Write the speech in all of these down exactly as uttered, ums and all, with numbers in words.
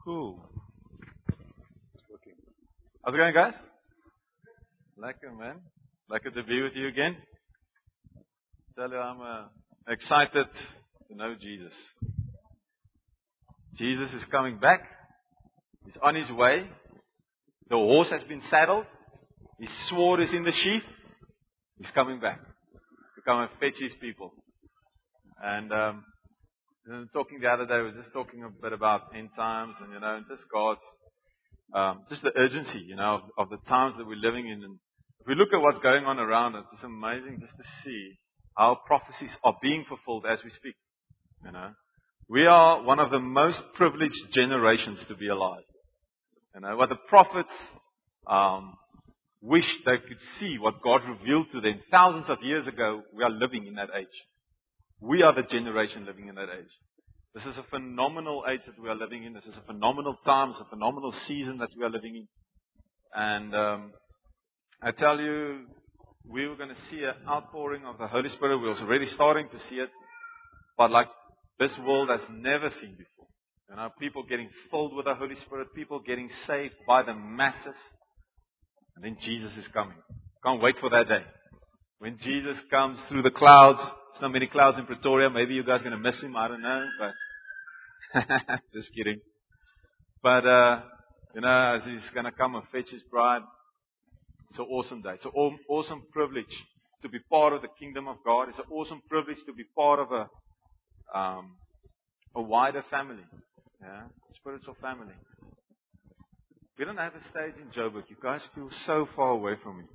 Cool. How's it going, guys? Lekker, man. Lekker to be with you again. Tell you, I'm uh, excited to know Jesus. Jesus is coming back. He's on his way. The horse has been saddled. His sword is in the sheath. He's coming back to come and fetch his people. And um, talking the other day, I was just talking a bit about end times and, you know, and just God's, um, just the urgency, you know, of, of the times that we're living in. And if we look at what's going on around us, it's amazing just to see how prophecies are being fulfilled as we speak. You know, we are one of the most privileged generations to be alive. You know, what the prophets um, wished they could see, what God revealed to them thousands of years ago, we are living in that age. We are the generation living in that age. This is a phenomenal age that we are living in. This is a phenomenal time. It's a phenomenal season that we are living in. And um, I tell you, we were going to see an outpouring of the Holy Spirit. We're already starting to see it. But like this world has never seen before. You know, people getting filled with the Holy Spirit. People getting saved by the masses. And then Jesus is coming. Can't wait for that day. When Jesus comes through the clouds. There's not many clouds in Pretoria. Maybe you guys are going to miss him. I don't know. But just kidding. But, uh, you know, as he's going to come and fetch his bride. It's an awesome day. It's an awesome privilege to be part of the kingdom of God. It's an awesome privilege to be part of a um, a wider family. Yeah? Spiritual family. We don't have a stage in Joburg. You guys feel so far away from me.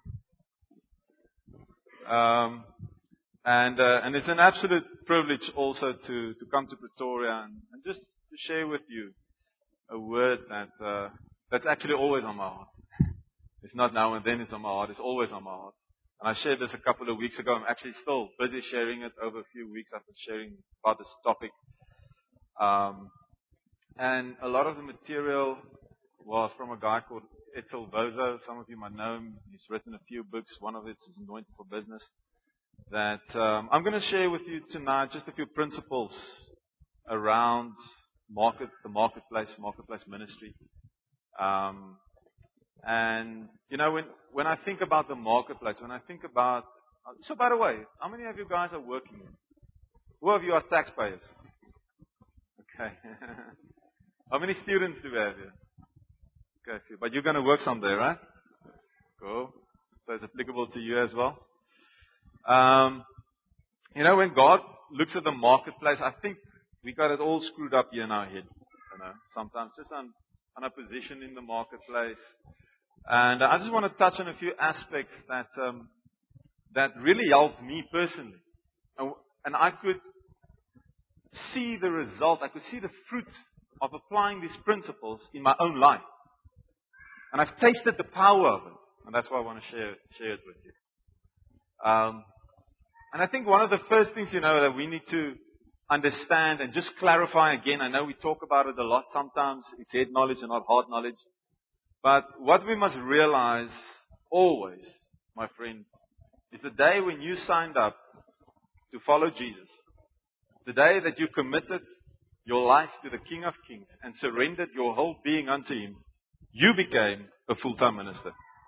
Um, and uh, and it's an absolute privilege also to, to come to Pretoria and, and just to share with you a word that uh, that's actually always on my heart. It's not now and then it's on my heart. It's always on my heart. And I shared this a couple of weeks ago. I'm actually still busy sharing it over a few weeks. I've been sharing about this topic. Um, and a lot of the material was from a guy called Etzel Bozo. Some of you might know him. He's written a few books. One of it is Anointed for Business. That um, I'm going to share with you tonight just a few principles around market, the marketplace, marketplace ministry. Um, and, you know, when, when I think about the marketplace, when I think about... So, by the way, how many of you guys are working? Who of you are taxpayers? Okay. How many students do we have here? Okay, few. But you're going to work someday, right? Cool. So it's applicable to you as well. Um, you know, when God looks at the marketplace, I think we got it all screwed up here in our head. You know, sometimes just on, on a position in the marketplace. And I just want to touch on a few aspects that um, that really helped me personally. And, and I could see the result, I could see the fruit of applying these principles in my own life. And I've tasted the power of it. And that's why I want to share, share it with you. Um, and I think one of the first things, you know, that we need to understand and just clarify again, I know we talk about it a lot sometimes, it's head knowledge and not heart knowledge. But what we must realize always, my friend, is the day when you signed up to follow Jesus, the day that you committed your life to the King of Kings and surrendered your whole being unto Him, you became a full-time minister.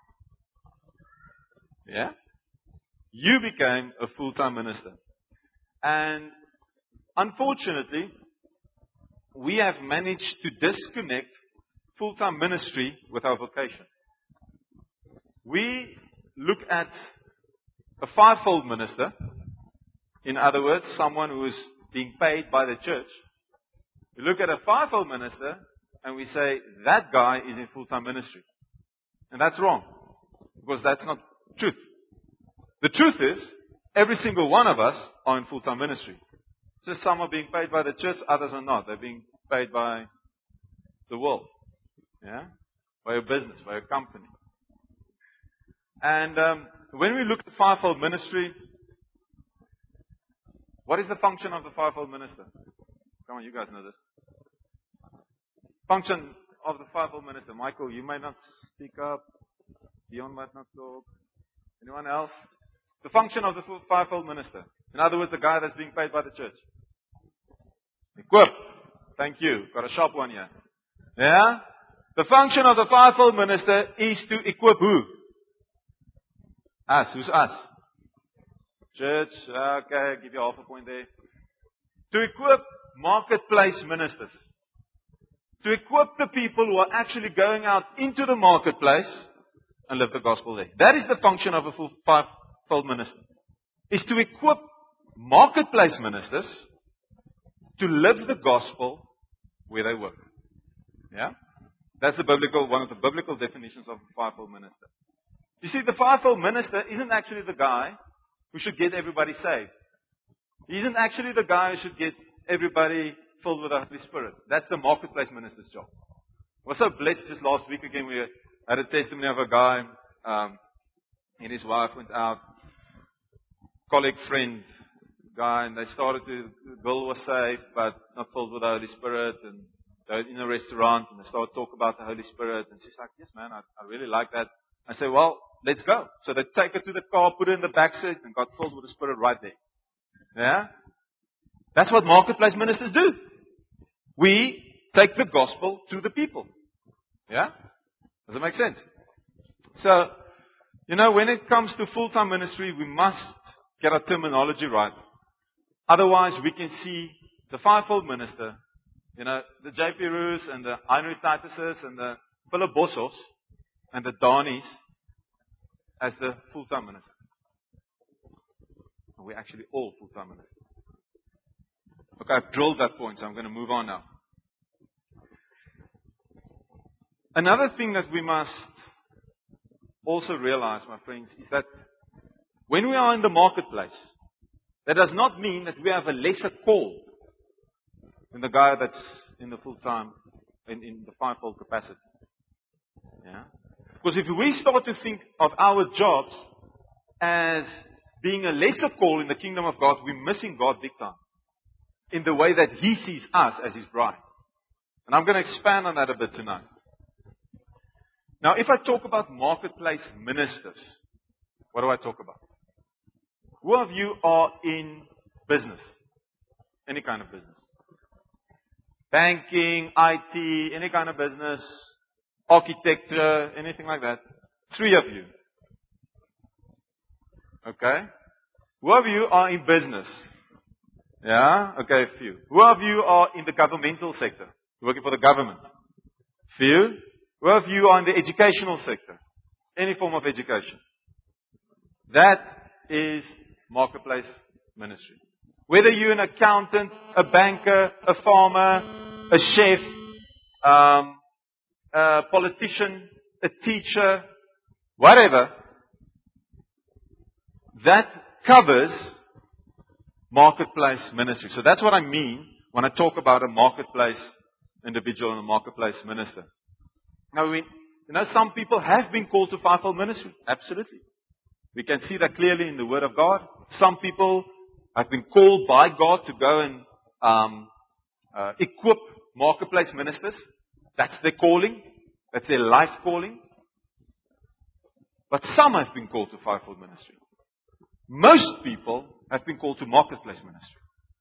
Yeah? You became a full-time minister. And unfortunately, we have managed to disconnect full-time ministry with our vocation. We look at a fivefold minister, in other words, someone who is being paid by the church. We look at a fivefold minister and we say, that guy is in full-time ministry. And that's wrong, because that's not truth. The truth is, every single one of us are in full-time ministry. Just some are being paid by the church, others are not. They're being paid by the world. Yeah? By a business, by a company. And um, when we look at fivefold ministry, what is the function of the fivefold minister? Come on, you guys know this. Function of the fivefold minister. Michael, you might not speak up. Dion might not talk. Anyone else? The function of the fivefold minister. In other words, the guy that's being paid by the church. Equip. Thank you. Got a sharp one here. Yeah? The function of the fivefold minister is to equip who? Us. Who's us? Church. Okay, give you half a point there. To equip marketplace ministers. To equip the people who are actually going out into the marketplace and live the gospel there. That is the function of a full fivefold minister. Is to equip marketplace ministers to live the gospel where they work. Yeah? That's the biblical, one of the biblical definitions of a fivefold minister. You see, the fivefold minister isn't actually the guy who should get everybody saved. He isn't actually the guy who should get everybody filled with the Holy Spirit. That's the marketplace minister's job. I was so blessed just last week again. We had a testimony of a guy, um, and his wife went out, colleague, friend, guy, and they started to, the girl was saved, but not filled with the Holy Spirit, and they were in a restaurant, and they started to talk about the Holy Spirit, and she's like, yes man, I, I really like that. I said, well, let's go. So they take her to the car, put her in the back seat, and got filled with the Spirit right there. Yeah? That's what marketplace ministers do. We take the gospel to the people. Yeah? Does it make sense? So, you know, when it comes to full-time ministry, we must get our terminology right. Otherwise, we can see the fivefold minister, you know, the J P Roos and the Heinrich Tituses and the Philip Bossos and the Danis as the full-time minister. We're actually all full-time ministers. Okay, I've drilled that point, so I'm going to move on now. Another thing that we must also realize, my friends, is that when we are in the marketplace, that does not mean that we have a lesser call than the guy that's in the full-time, in, in the fivefold capacity. Yeah? Because if we start to think of our jobs as being a lesser call in the kingdom of God, we're missing God big time. In the way that He sees us as His bride. And I'm going to expand on that a bit tonight. Now, if I talk about marketplace ministers, what do I talk about? Who of you are in business? Any kind of business. Banking, I T, any kind of business, architecture, anything like that. Three of you. Okay? Who of you are in business? Yeah? Okay, a few. Who of you are in the governmental sector? Working for the government? Few. Who of you are in the educational sector? Any form of education. That is marketplace ministry. Whether you're an accountant, a banker, a farmer, a chef, um, a politician, a teacher, whatever, that covers marketplace ministry. So that's what I mean when I talk about a marketplace individual and a marketplace minister. Now, we, you know, some people have been called to fivefold ministry. Absolutely. We can see that clearly in the Word of God. Some people have been called by God to go and um, uh, equip marketplace ministers. That's their calling. That's their life calling. But some have been called to fivefold ministry. Most people have been called to marketplace ministry.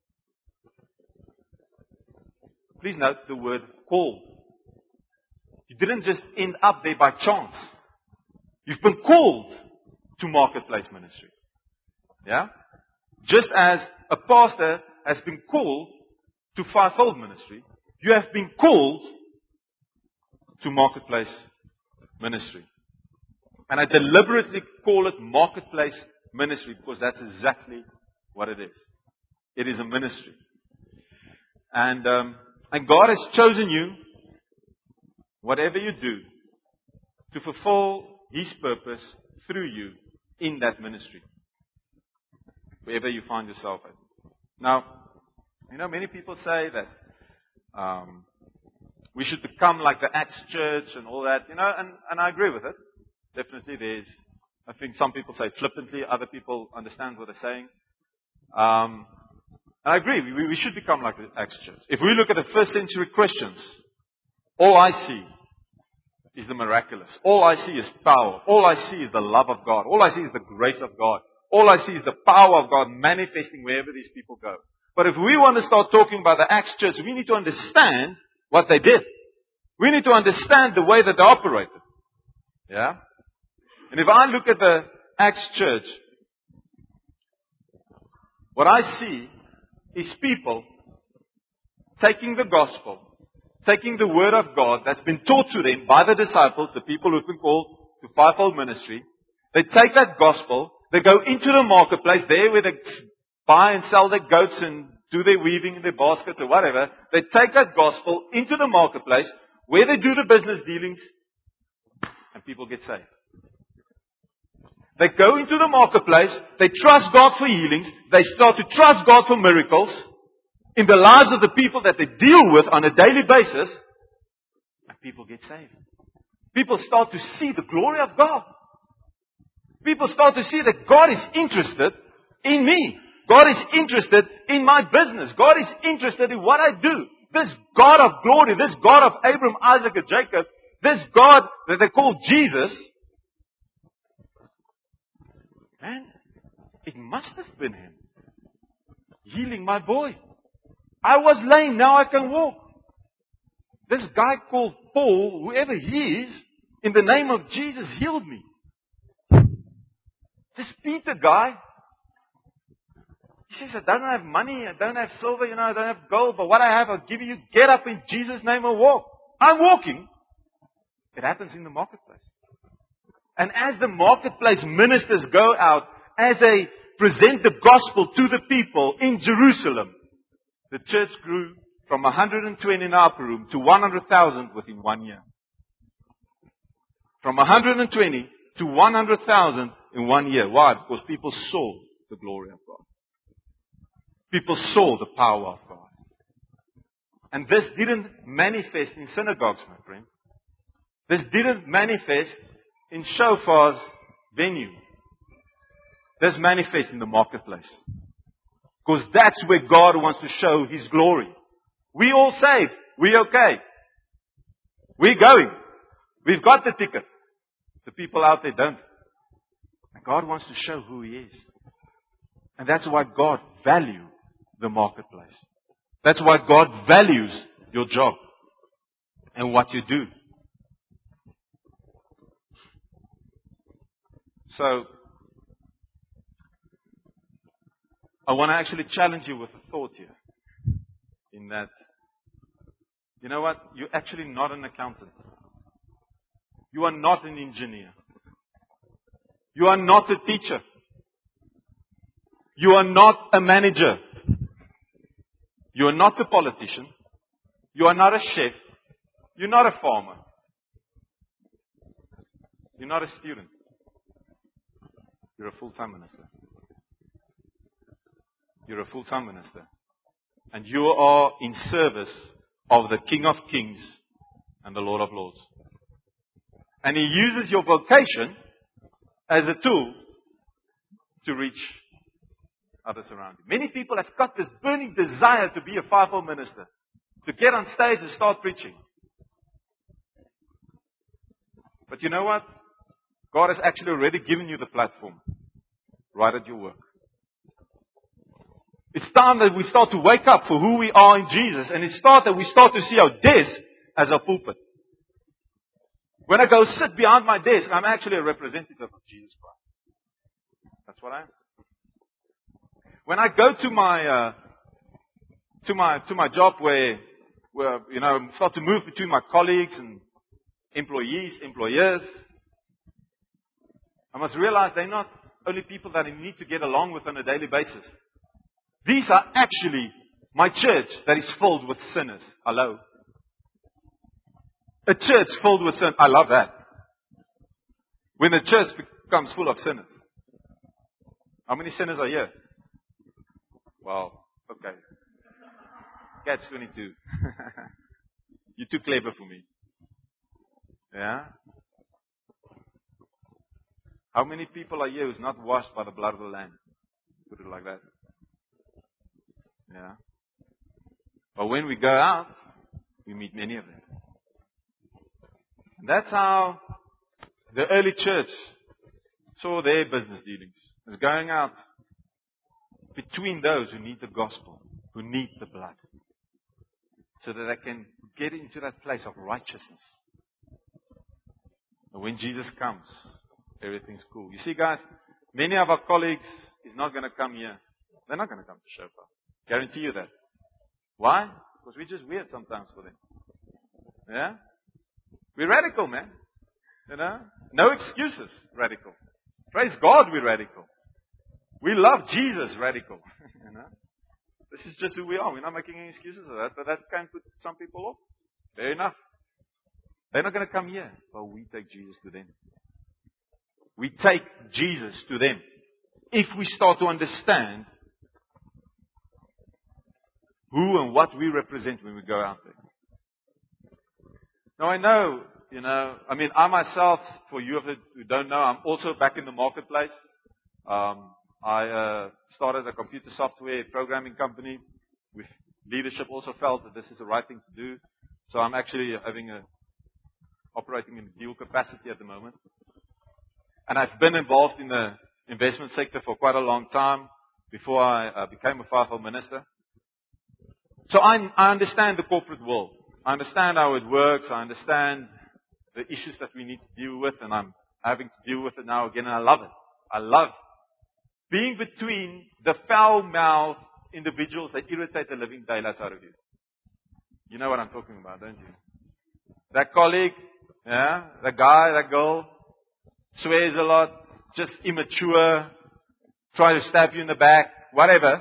Please note the word call. You didn't just end up there by chance. You've been called to marketplace ministry. Yeah? Just as a pastor has been called to fivefold ministry, you have been called to marketplace ministry. And I deliberately call it marketplace ministry because that's exactly what it is. It is a ministry. And, um, and God has chosen you, whatever you do, to fulfill His purpose through you in that ministry. Wherever you find yourself at. Now, you know, many people say that um, we should become like the Acts Church and all that, you know, and, and I agree with it. Definitely there's, I think some people say flippantly, other people understand what they're saying. Um, and I agree, we, we should become like the Acts Church. If we look at the first century Christians, all I see is the miraculous. All I see is power. All I see is the love of God. All I see is the grace of God. All I see is the power of God manifesting wherever these people go. But if we want to start talking about the Acts Church, we need to understand what they did. We need to understand the way that they operated. Yeah? And if I look at the Acts church, what I see is people taking the gospel, taking the word of God that's been taught to them by the disciples, the people who've been called to fivefold ministry. They take that gospel, they go into the marketplace, there where they buy and sell their goats and do their weaving in their baskets or whatever. They take that gospel into the marketplace, where they do the business dealings, and people get saved. They go into the marketplace, they trust God for healings, they start to trust God for miracles in the lives of the people that they deal with on a daily basis, and people get saved. People start to see the glory of God. People start to see that God is interested in me. God is interested in my business. God is interested in what I do. This God of glory, this God of Abraham, Isaac, and Jacob, this God that they call Jesus, man, it must have been Him healing my boy. I was lame, now I can walk. This guy called Paul, whoever he is, in the name of Jesus, healed me. This Peter guy, he says, I don't have money, I don't have silver, you know, I don't have gold, but what I have, I'll give you. Get up in Jesus' name and walk. I'm walking. It happens in the marketplace. And as the marketplace ministers go out, as they present the gospel to the people in Jerusalem, the church grew from one hundred twenty in our upper room to one hundred thousand within one year. From one hundred twenty to one hundred thousand in one year. Why? Because people saw the glory of God. People saw the power of God. And this didn't manifest in synagogues, my friend. This didn't manifest in shofar's venue. This manifests in the marketplace. Because that's where God wants to show His glory. We all saved. We okay. We're going. We've got the ticket. The people out there don't. And God wants to show who He is. And that's why God values the marketplace. That's why God values your job and what you do. So, I want to actually challenge you with a thought here. In that, you know what? You're actually not an accountant. You are not an engineer. You are not a teacher. You are not a manager. You are not a politician. You are not a chef. You're not a farmer. You're not a student. You're a full-time minister. You're a full-time minister. And you are in service of the King of Kings and the Lord of Lords. And He uses your vocation as a tool to reach others around you. Many people have got this burning desire to be a fivefold minister, to get on stage and start preaching. But you know what? God has actually already given you the platform right at your work. It's time that we start to wake up for who we are in Jesus, and it's time that we start to see our desk as our pulpit. When I go sit behind my desk, I'm actually a representative of Jesus Christ. That's what I am. When I go to my uh, to my to my job, where where you know start to move between my colleagues and employees, employers, I must realize they're not only people that I need to get along with on a daily basis. These are actually my church that is filled with sinners. Hello. A church filled with sinners. I love that. When a church becomes full of sinners. How many sinners are here? Well, okay. Catch twenty-two. You're too clever for me. Yeah? How many people are here who's not washed by the blood of the Lamb? Put it like that. Yeah. But when we go out, we meet many of them. And that's how the early church saw their business dealings. It's going out between those who need the gospel, who need the blood, so that they can get into that place of righteousness. And when Jesus comes, everything's cool. You see, guys, many of our colleagues is not going to come here. They're not going to come to Shofar. Guarantee you that. Why? Because we're just weird sometimes for them. Yeah? We're radical, man. You know? No excuses, radical. Praise God, we're radical. We love Jesus, radical. You know? This is just who we are. We're not making any excuses of that, but that can put some people off. Fair enough. They're not going to come here, but we take Jesus to them. We take Jesus to them. If we start to understand who and what we represent when we go out there. Now I know, you know, I mean, I myself, for you who don't know, I'm also back in the marketplace. Um, I uh, started a computer software programming company. With leadership also felt that this is the right thing to do. So I'm actually having a operating in dual capacity at the moment. And I've been involved in the investment sector for quite a long time before I uh, became a fivefold minister. So I, I understand the corporate world. I understand how it works. I understand the issues that we need to deal with, and I'm having to deal with it now again, and I love it. I love being between the foul-mouthed individuals that irritate the living daylights out of you. You know what I'm talking about, don't you? That colleague, yeah, that guy, that girl, swears a lot, just immature, try to stab you in the back, whatever.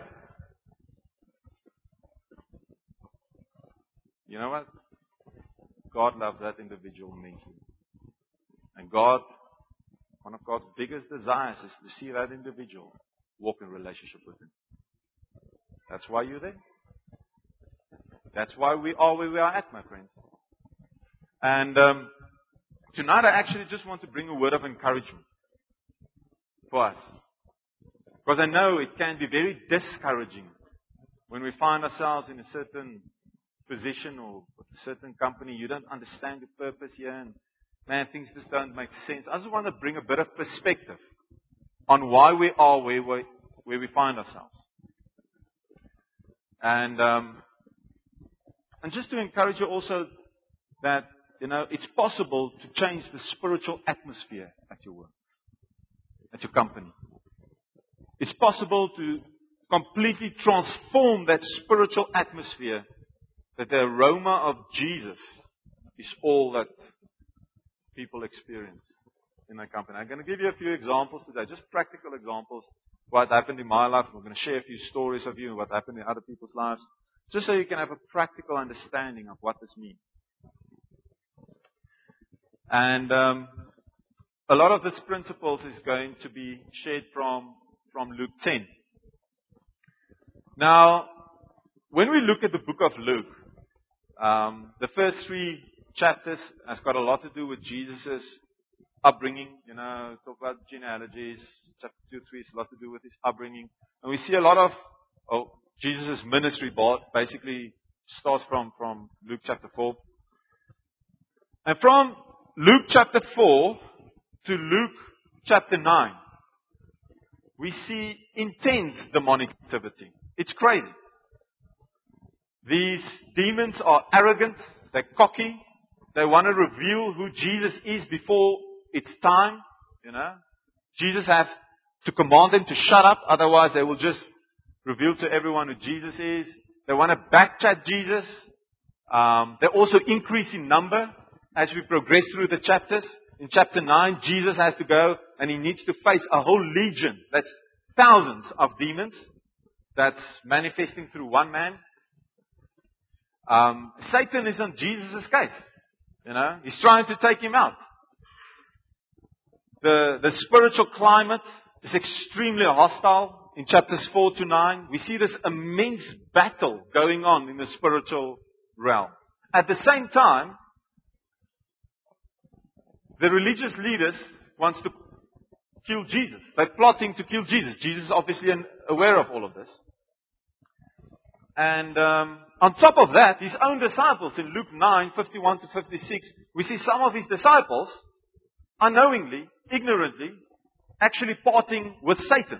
You know what? God loves that individual immensely. And God, one of God's biggest desires is to see that individual walk in relationship with Him. That's why you're there. That's why we are where we are at, my friends. And um, tonight I actually just want to bring a word of encouragement for us. Because I know it can be very discouraging when we find ourselves in a certain position or a certain company. You don't understand the purpose here, and man, things just don't make sense. I just want to bring a bit of perspective on why we are where we, where we find ourselves. And um, and just to encourage you also that, you know, it's possible to change the spiritual atmosphere at your work, at your company. It's possible to completely transform that spiritual atmosphere, that the aroma of Jesus is all that people experience in my company. I'm going to give you a few examples today, just practical examples, what happened in my life. We're going to share a few stories of you and what happened in other people's lives, just so you can have a practical understanding of what this means. And um, a lot of these principles is going to be shared from, from Luke ten. Now, when we look at the book of Luke, um, the first three chapters has got a lot to do with Jesus' upbringing. You know, talk about genealogies. Chapter two, three is a lot to do with his upbringing. And we see a lot of oh, Jesus' ministry basically starts from, from Luke chapter four. And from Luke chapter four to Luke chapter nine, we see intense demonic activity. It's crazy. These demons are arrogant, they're cocky, they want to reveal who Jesus is before it's time, you know. Jesus has to command them to shut up, otherwise they will just reveal to everyone who Jesus is. They want to backchat Jesus. Um, they also increase in number as we progress through the chapters. In chapter nine, Jesus has to go and He needs to face a whole legion. That's thousands of demons that's manifesting through one man. Um, Satan is on Jesus' case. You know, he's trying to take him out. The, the spiritual climate is extremely hostile. In chapters four to nine, we see this immense battle going on in the spiritual realm. At the same time, the religious leaders wants to kill Jesus. They're plotting to kill Jesus. Jesus is obviously aware of all of this. And um, on top of that, His own disciples in Luke nine, fifty-one to fifty-six, we see some of His disciples, unknowingly, ignorantly, actually parting with Satan.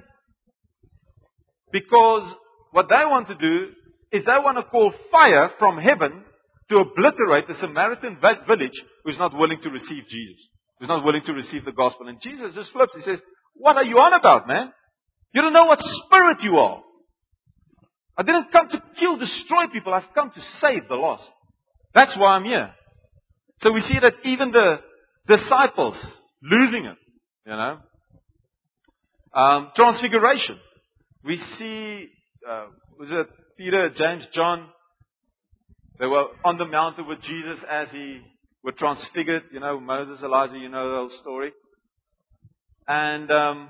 Because what they want to do is they want to call fire from heaven to obliterate the Samaritan va- village who's not willing to receive Jesus, who's not willing to receive the gospel. And Jesus just flips. He says, what are you on about, man? You don't know what spirit you are. I didn't come to kill, destroy people. I've come to save the lost. That's why I'm here. So we see that even the disciples losing it, you know. Um, transfiguration. We see, uh, was it Peter, James, John? They were on the mountain with Jesus as he was transfigured. You know, Moses, Elijah, you know the whole story. And, um,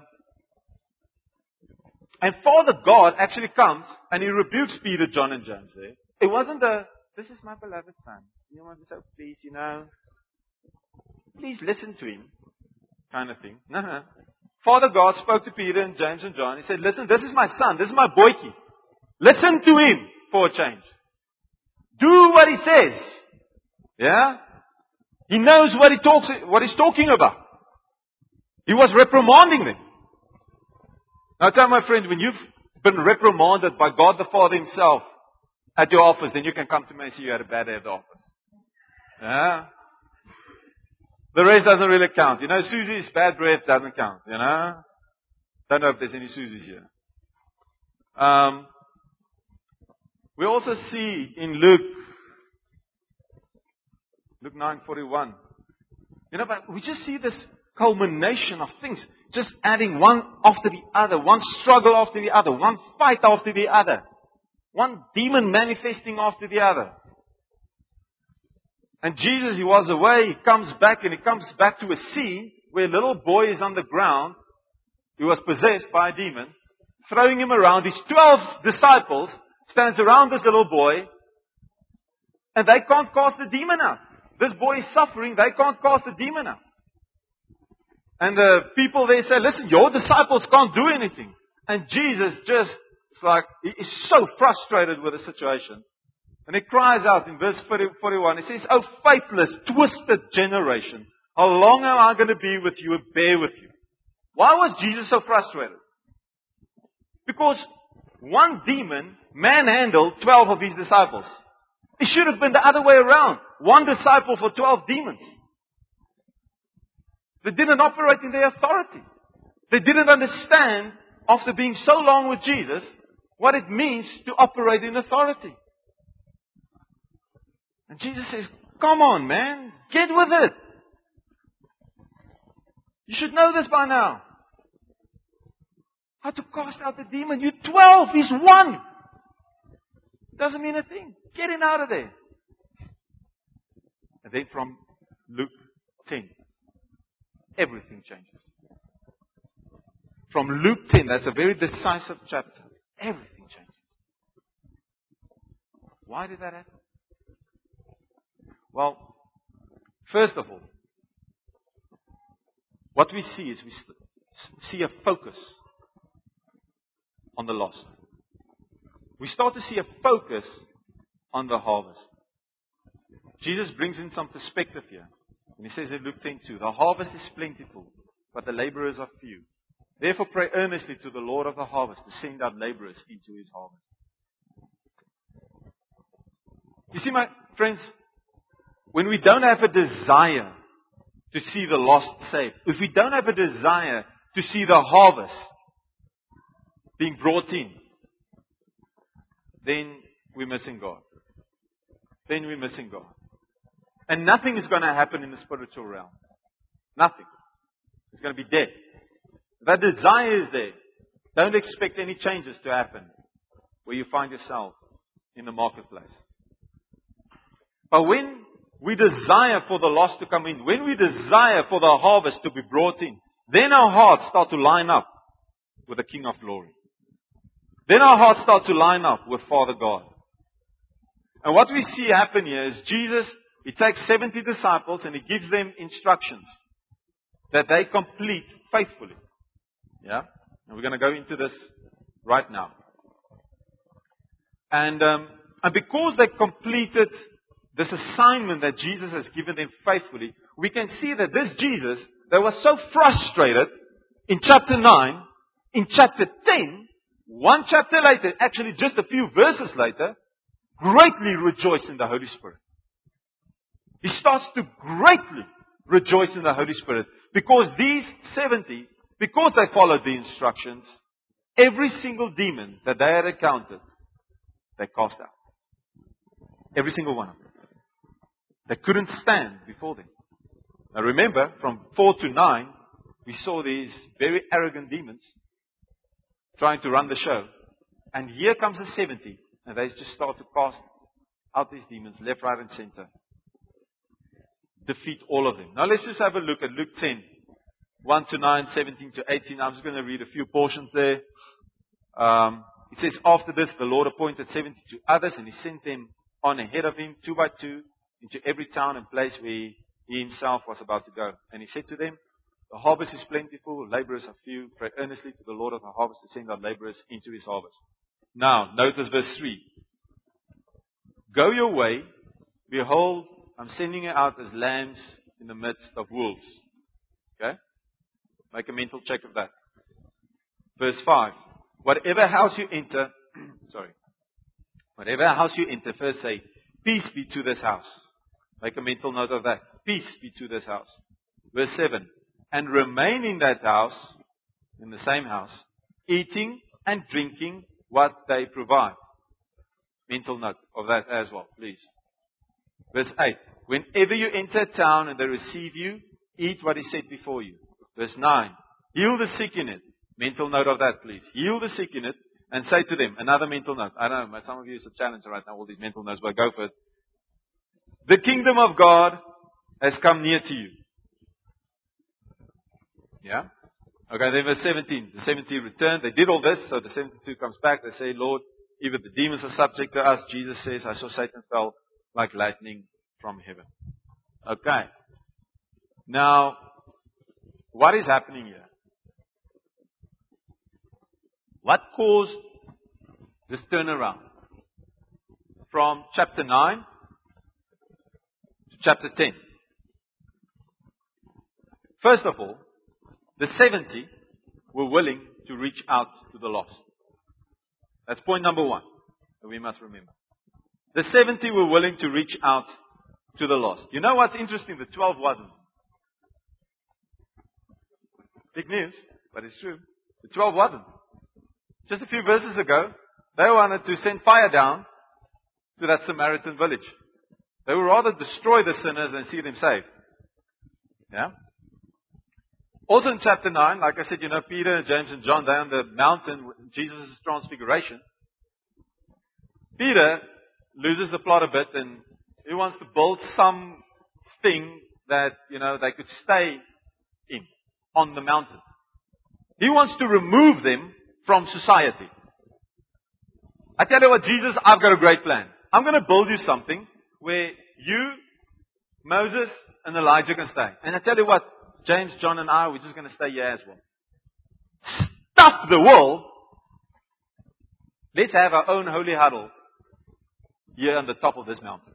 and Father God actually comes and he rebukes Peter, John, and James there. It wasn't a, this is my beloved son. You want to say, please, you know, please listen to him kind of thing. No, no. Father God spoke to Peter and James and John. He said, listen, this is my son. This is my boyki. Listen to him for a change. Do what he says. Yeah? He knows what he talks, what he's talking about. He was reprimanding them. Now tell my friend, when you've been reprimanded by God the Father himself at your office, then you can come to me and say you had a bad day at the office. Yeah? The rest doesn't really count. You know, Susie's bad breath doesn't count. You know? Don't know if there's any Susies here. Um, we also see in Luke, Luke nine forty-one. You know, but we just see this culmination of things, just adding one after the other, one struggle after the other, one fight after the other, one demon manifesting after the other. And Jesus, he was away, he comes back and he comes back to a scene where a little boy is on the ground, who was possessed by a demon, throwing him around. His twelve disciples stands around this little boy, and they can't cast the demon out. This boy is suffering, they can't cast the demon out. And the people there say, listen, your disciples can't do anything. And Jesus just, it's like, he is so frustrated with the situation. And he cries out in verse forty-one, he says, oh faithless, twisted generation, how long am I going to be with you and bear with you? Why was Jesus so frustrated? Because one demon manhandled twelve of his disciples. It should have been the other way around. One disciple for twelve demons. They didn't operate in their authority. They didn't understand, after being so long with Jesus, what it means to operate in authority. And Jesus says, come on, man. Get with it. You should know this by now. How to cast out the demon. You twelve, he's one. Doesn't mean a thing. Get him out of there. And then from Luke ten, everything changes. From Luke ten, that's a very decisive chapter. Everything changes. Why did that happen? Well, first of all, what we see is we see a focus on the lost. We start to see a focus on the harvest. Jesus brings in some perspective here. And he says in Luke ten two, the harvest is plentiful, but the laborers are few. Therefore pray earnestly to the Lord of the harvest to send out laborers into his harvest. You see, my friends, when we don't have a desire to see the lost saved, if we don't have a desire to see the harvest being brought in, then we're missing God. Then we're missing God. And nothing is going to happen in the spiritual realm. Nothing. It's going to be dead. That desire is there. Don't expect any changes to happen where you find yourself in the marketplace. But when we desire for the lost to come in, when we desire for the harvest to be brought in, then our hearts start to line up with the King of Glory. Then our hearts start to line up with Father God. And what we see happen here is Jesus, he takes seventy disciples and he gives them instructions that they complete faithfully. Yeah? And we're going to go into this right now. And, um, and because they completed this assignment that Jesus has given them faithfully, we can see that this Jesus, that was so frustrated in chapter nine, in chapter ten, one chapter later, actually just a few verses later, greatly rejoiced in the Holy Spirit. He starts to greatly rejoice in the Holy Spirit. Because these seventy, because they followed the instructions, every single demon that they had encountered, they cast out. Every single one of them. They couldn't stand before them. Now remember, from four to nine, we saw these very arrogant demons trying to run the show. And here comes the seventy, and they just start to cast out these demons, left, right, and center. Defeat all of them. Now let's just have a look at Luke ten, one to nine, seventeen to eighteen. I'm just going to read a few portions there. Um, it says, after this, the Lord appointed seventy-two others, and He sent them on ahead of Him, two by two, into every town and place where He Himself was about to go. And He said to them, the harvest is plentiful, laborers are few. Pray earnestly to the Lord of the harvest to send out laborers into His harvest. Now, notice verse three. Go your way, behold, I'm sending you out as lambs in the midst of wolves. Okay? Make a mental check of that. Verse five. Whatever house you enter, sorry. Whatever house you enter, first say, peace be to this house. Make a mental note of that. Peace be to this house. Verse seven. And remain in that house, in the same house, eating and drinking what they provide. Mental note of that as well, please. Verse eight. Whenever you enter a town and they receive you, eat what is set before you. Verse nine. Heal the sick in it. Mental note of that, please. Heal the sick in it and say to them, another mental note. I don't know, some of you it's a challenge right now, all these mental notes, but go for it. The kingdom of God has come near to you. Yeah? Okay, then verse seventeen. The seventy returned. They did all this, so the seventy-two comes back. They say, Lord, even the demons are subject to us. Jesus says, I saw Satan fell like lightning from heaven. Okay. Now, what is happening here? What caused this turnaround? From chapter nine to chapter ten. First of all, the seventy were willing to reach out to the lost. That's point number one that we must remember. The seventy were willing to reach out to the lost. You know what's interesting? The twelve wasn't. Big news, but it's true. The twelve wasn't. Just a few verses ago, they wanted to send fire down to that Samaritan village. They would rather destroy the sinners than see them saved. Yeah? Also in chapter nine, like I said, you know, Peter, James, and John, they're on the mountain, Jesus' transfiguration. Peter loses the plot a bit and he wants to build something that, you know, they could stay in, on the mountain. He wants to remove them from society. I tell you what, Jesus, I've got a great plan. I'm going to build you something where you, Moses, and Elijah can stay. And I tell you what, James, John, and I, we're just going to stay here as well. Stuff the world. Let's have our own holy huddle here on the top of this mountain.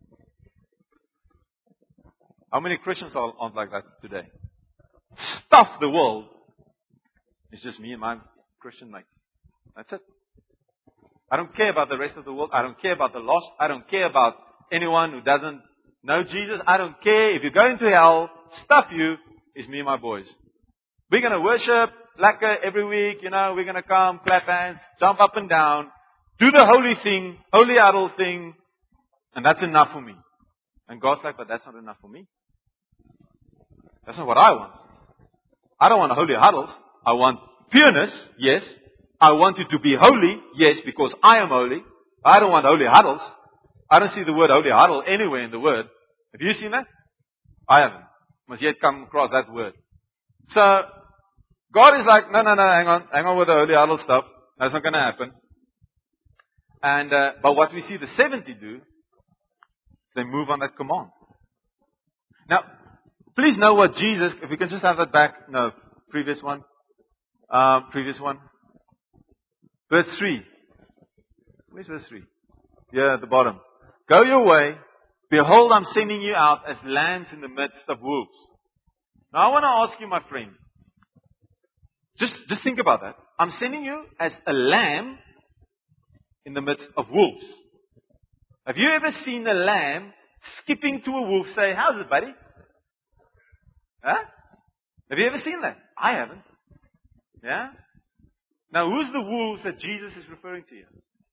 How many Christians aren't like that today? Stuff the world. It's just me and my Christian mates. That's it. I don't care about the rest of the world. I don't care about the lost. I don't care about anyone who doesn't know Jesus. I don't care if you're going to hell. Stuff you. Is me and my boys. We're going to worship lekker every week, you know, we're going to come, clap hands, jump up and down, do the holy thing, holy huddle thing, and that's enough for me. And God's like, but that's not enough for me. That's not what I want. I don't want holy huddles. I want pureness, yes. I want you to be holy, yes, because I am holy. I don't want holy huddles. I don't see the word holy huddle anywhere in the word. Have you seen that? I haven't. Must yet come across that word. So, God is like, no, no, no, hang on, hang on with the holy huddle stuff. That's not going to happen. And, uh, but what we see the seventy do, is they move on that command. Now, please know what Jesus, if we can just have that back, no, previous one, um, previous one. Verse three. Where's verse three? Yeah, at the bottom. Go your way. Behold, I'm sending you out as lambs in the midst of wolves. Now I want to ask you, my friend, just, just think about that. I'm sending you as a lamb in the midst of wolves. Have you ever seen a lamb skipping to a wolf, say, how's it, buddy? Huh? Have you ever seen that? I haven't. Yeah? Now, who's the wolves that Jesus is referring to here?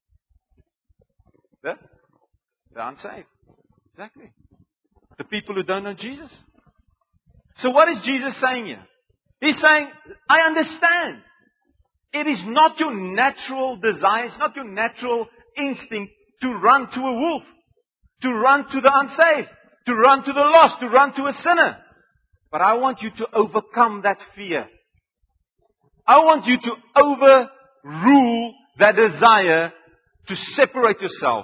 The, the unsaved. Exactly. The people who don't know Jesus. So what is Jesus saying here? He's saying, I understand. It is not your natural desire, it's not your natural instinct to run to a wolf, to run to the unsaved, to run to the lost, to run to a sinner. But I want you to overcome that fear. I want you to overrule that desire to separate yourself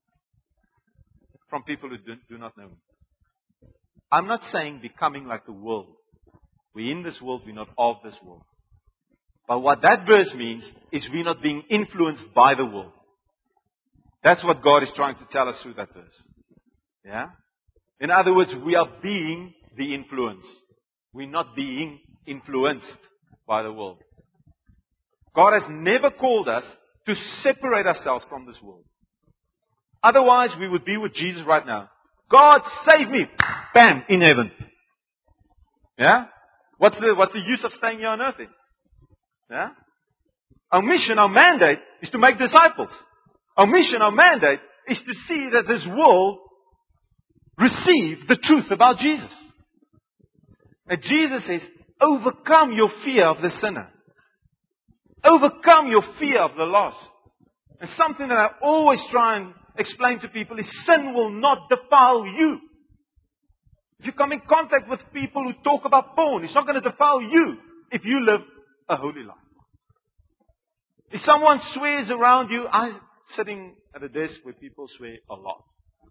from people who do, do not know me. I'm not saying becoming like the world. We're in this world, we're not of this world. But what that verse means is we're not being influenced by the world. That's what God is trying to tell us through that verse. Yeah? In other words, we are being the influence. We're not being influenced by the world. God has never called us to separate ourselves from this world. Otherwise, we would be with Jesus right now. God, save me! Bam! In heaven. Yeah? What's the, what's the use of staying here on earth then? Yeah? Our mission, our mandate is to make disciples. Our mission, our mandate is to see that this world receive the truth about Jesus. And Jesus says, overcome your fear of the sinner. Overcome your fear of the lost. And something that I always try and explain to people is sin will not defile you. If you come in contact with people who talk about porn, it's not going to defile you if you live a holy life. If someone swears around you, I'm sitting at a desk where people swear a lot.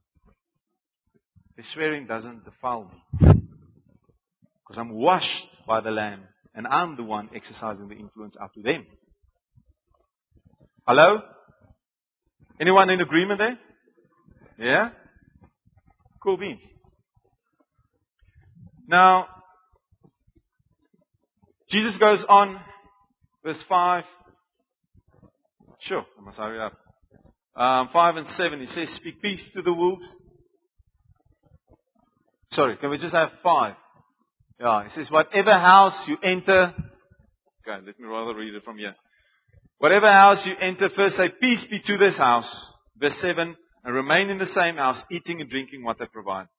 The swearing doesn't defile me. Because I'm washed by the Lamb and I'm the one exercising the influence out to them. Hello? Anyone in agreement there? Yeah? Cool beans. Now, Jesus goes on, verse five. Sure, I must hurry up. Um, five and seven, he says, speak peace to the wolves. Sorry, can we just have five? Yeah, he says, whatever house you enter. Okay, let me rather read it from here. Whatever house you enter, first say, peace be to this house. Verse seven, and remain in the same house, eating and drinking what they provide.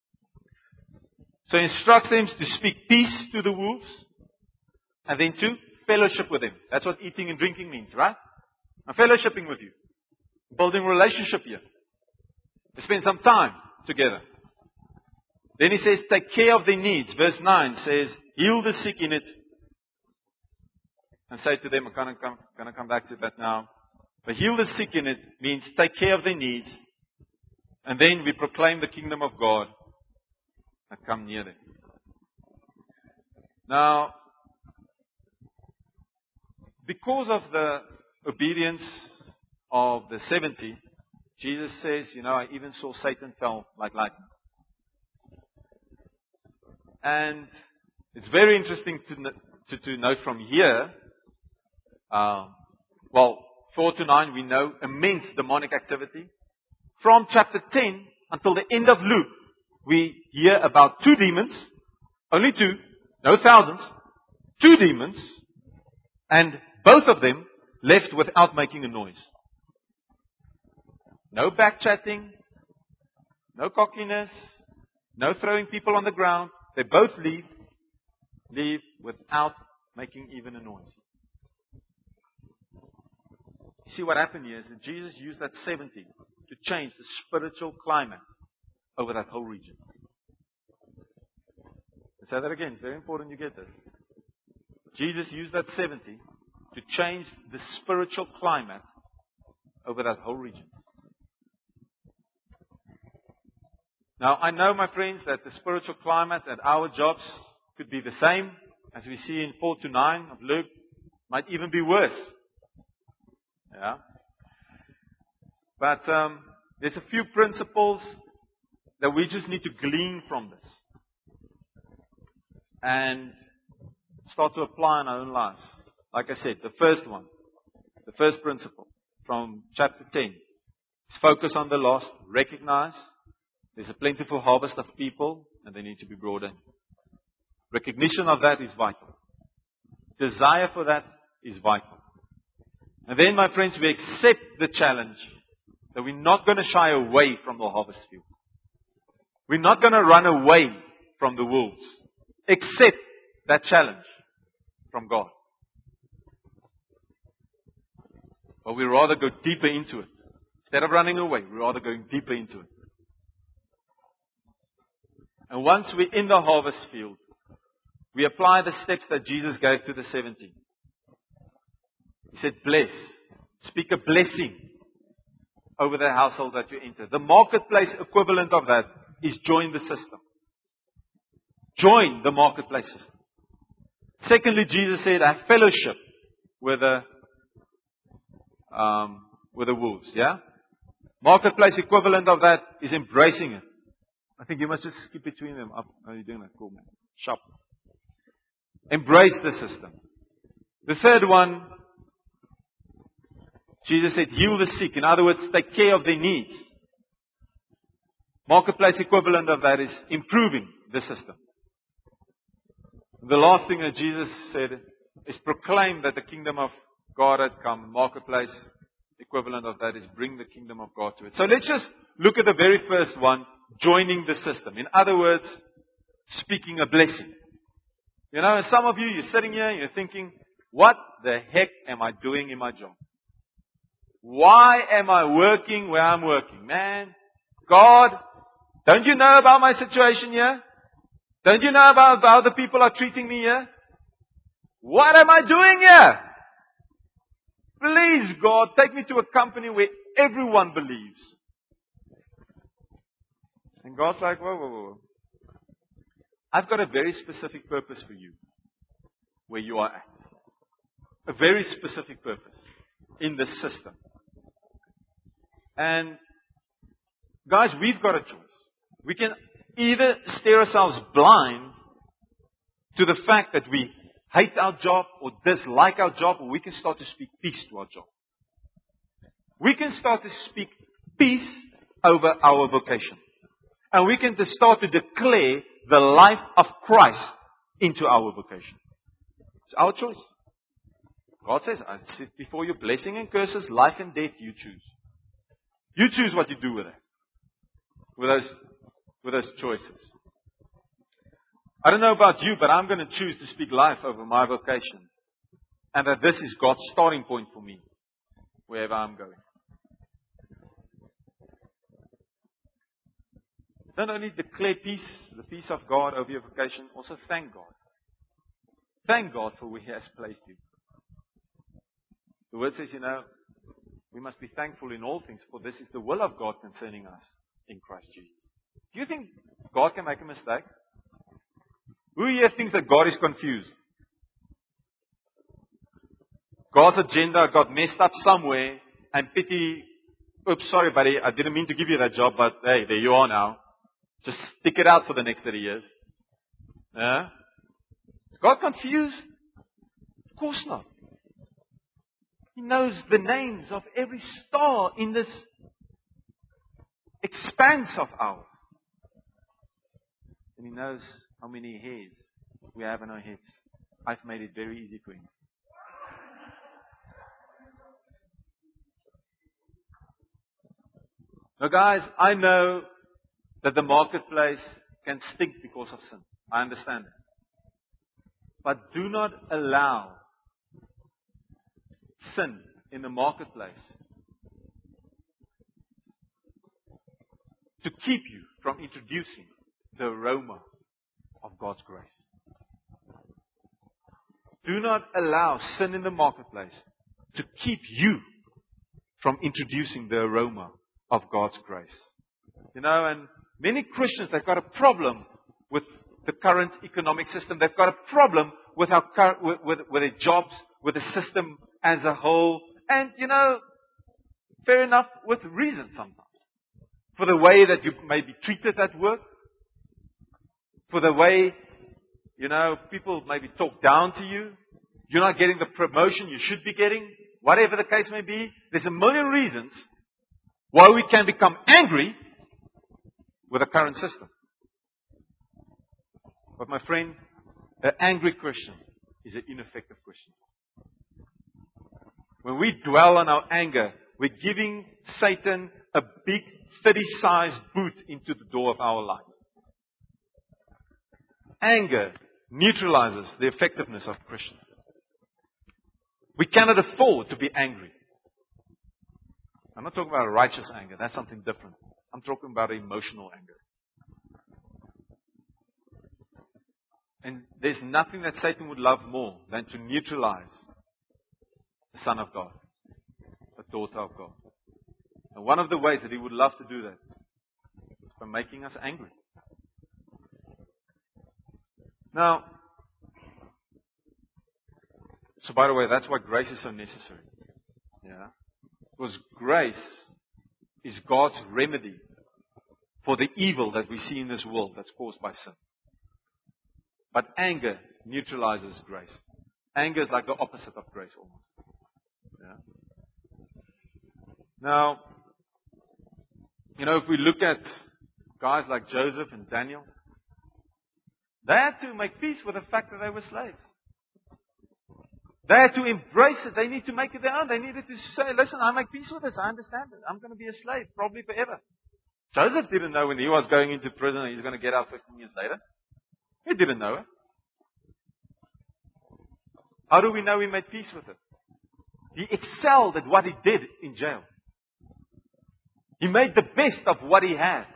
So instruct them to speak peace to the wolves, and then to fellowship with them. That's what eating and drinking means, right? I'm fellowshipping with you. Building relationship here. We spend some time together. Then he says, take care of their needs. Verse nine says, heal the sick in it. And say to them, I'm going to come, going to come back to that now. But heal the sick in it means take care of their needs. And then we proclaim the kingdom of God and come near them. Now, because of the obedience of the seventy, Jesus says, you know, I even saw Satan fell like lightning. And it's very interesting to, to, to note from here, uh, well, four to nine, we know immense demonic activity. From chapter ten until the end of Luke, we hear about two demons, only two, no thousands, two demons, and both of them left without making a noise. No back-chatting, no cockiness, no throwing people on the ground. They both leave, leave without making even a noise. You see what happened here is that Jesus used that seventy to change the spiritual climate over that whole region. I'll say that again. It's very important you get this. Jesus used that seventy to change the spiritual climate over that whole region. Now, I know, my friends, that the spiritual climate at our jobs could be the same as we see in four to nine of Luke. Might even be worse. Yeah. But um, there's a few principles that we just need to glean from this and start to apply in our own lives. Like I said, the first one, the first principle from chapter ten is focus on the lost, recognize There's a plentiful harvest of people, and they need to be brought in. Recognition of that is vital. Desire for that is vital. And then, my friends, we accept the challenge that we're not going to shy away from the harvest field. We're not going to run away from the wolves. Accept that challenge from God. But we rather go deeper into it. Instead of running away, we're rather going deeper into it. And once we're in the harvest field, we apply the steps that Jesus gave to the seventy. He said, bless. Speak a blessing over the household that you enter. The marketplace equivalent of that is join the system. Join the marketplace system. Secondly, Jesus said, have fellowship with the, um, with the wolves. Yeah? Marketplace equivalent of that is embracing it. I think you must just skip between them. Up. How are you doing that? Cool, man. Sharp. Embrace the system. The third one, Jesus said, heal the sick. In other words, take care of their needs. Marketplace equivalent of that is improving the system. The last thing that Jesus said is proclaim that the kingdom of God had come. Marketplace equivalent of that is bring the kingdom of God to it. So let's just look at the very first one, joining the system. In other words, speaking a blessing. You know, and some of you, you're sitting here and you're thinking, what the heck am I doing in my job? Why am I working where I'm working? Man, God, don't you know about my situation here? Don't you know about how the people are treating me here? What am I doing here? Please, God, take me to a company where everyone believes. And God's like, whoa, whoa, whoa. I've got a very specific purpose for you where you are at. A very specific purpose in the system. And guys, we've got a choice. We can either stare ourselves blind to the fact that we hate our job or dislike our job, or we can start to speak peace to our job. We can start to speak peace over our vocation. And we can start to declare the life of Christ into our vocation. It's our choice. God says, I sit before you blessing and curses, life and death, you choose. You choose what you do with it. With those, with those choices. I don't know about you, but I'm going to choose to speak life over my vocation. And that this is God's starting point for me, wherever I'm going. Don't only declare peace, the peace of God over your vocation, also thank God. Thank God for where He has placed you. The Word says, you know, we must be thankful in all things, for this is the will of God concerning us in Christ Jesus. Do you think God can make a mistake? Who here thinks that God is confused? God's agenda got messed up somewhere, and pity, oops, sorry buddy, I didn't mean to give you that job, but hey, there you are now. Just stick it out for the next thirty years. Yeah? Is God confused? Of course not. He knows the names of every star in this expanse of ours. And He knows how many hairs we have in our heads. I've made it very easy for Him. Now guys, I know that the marketplace can stink because of sin. I understand that. But do not allow sin in the marketplace to keep you from introducing the aroma of God's grace. Do not allow sin in the marketplace to keep you from introducing the aroma of God's grace. You know, and many Christians, they've got a problem with the current economic system. They've got a problem with our current, with, with, with their jobs, with the system as a whole. And, you know, fair enough, with reason sometimes. For the way that you may be treated at work. For the way, you know, people maybe talk down to you. You're not getting the promotion you should be getting. Whatever the case may be. There's a million reasons why we can become angry with the current system. But my friend, an angry Christian is an ineffective Christian. When we dwell on our anger, we're giving Satan a big thirty-size boot into the door of our life. Anger neutralizes the effectiveness of Christians. We cannot afford to be angry. I'm not talking about righteous anger. That's something different. I'm talking about emotional anger. And there's nothing that Satan would love more than to neutralize the Son of God, the daughter of God. And one of the ways that he would love to do that is by making us angry. Now, so by the way, that's why grace is so necessary. Yeah? Because grace is God's remedy for the evil that we see in this world that's caused by sin. But anger neutralizes grace. Anger is like the opposite of grace almost. Yeah? Now, you know, if we look at guys like Joseph and Daniel, they had to make peace with the fact that they were slaves. They had to embrace it. They need to make it their own. They needed to say, listen, I make peace with this. I understand it. I'm going to be a slave, probably forever. Joseph didn't know when he was going into prison he's going to get out fifteen years later. He didn't know it. How do we know he made peace with it? He excelled at what he did in jail. He made the best of what he had.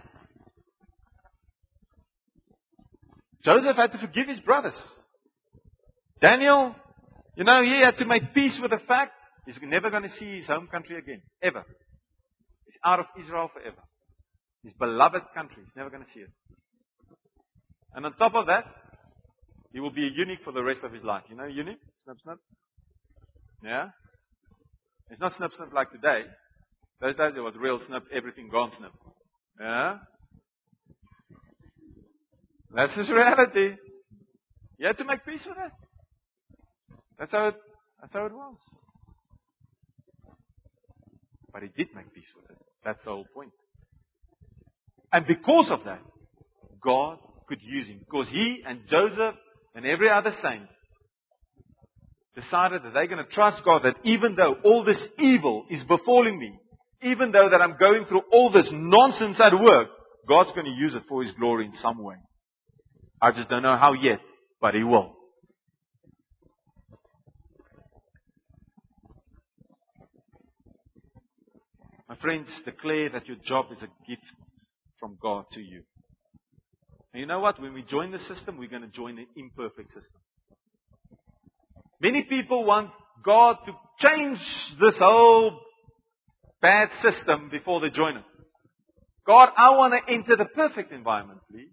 Joseph had to forgive his brothers. Daniel, you know, he had to make peace with the fact he's never going to see his home country again. Ever. He's out of Israel forever. His beloved country. He's never going to see it. And on top of that, he will be a eunuch for the rest of his life. You know eunuch? Snip, snip. Yeah? It's not snip, snip like today. Those days it was real snip, everything gone snip. Yeah? That's his reality. He had to make peace with it. That's how it, that's how it was. But he did make peace with it. That's the whole point. And because of that, God could use him. Because he and Joseph and every other saint decided that they're going to trust God, that even though all this evil is befalling me, even though that I'm going through all this nonsense at work, God's going to use it for His glory in some way. I just don't know how yet, but He will. My friends, declare that your job is a gift from God to you. And you know what? When we join the system, we're going to join an imperfect system. Many people want God to change this whole bad system before they join it. God, I want to enter the perfect environment, please.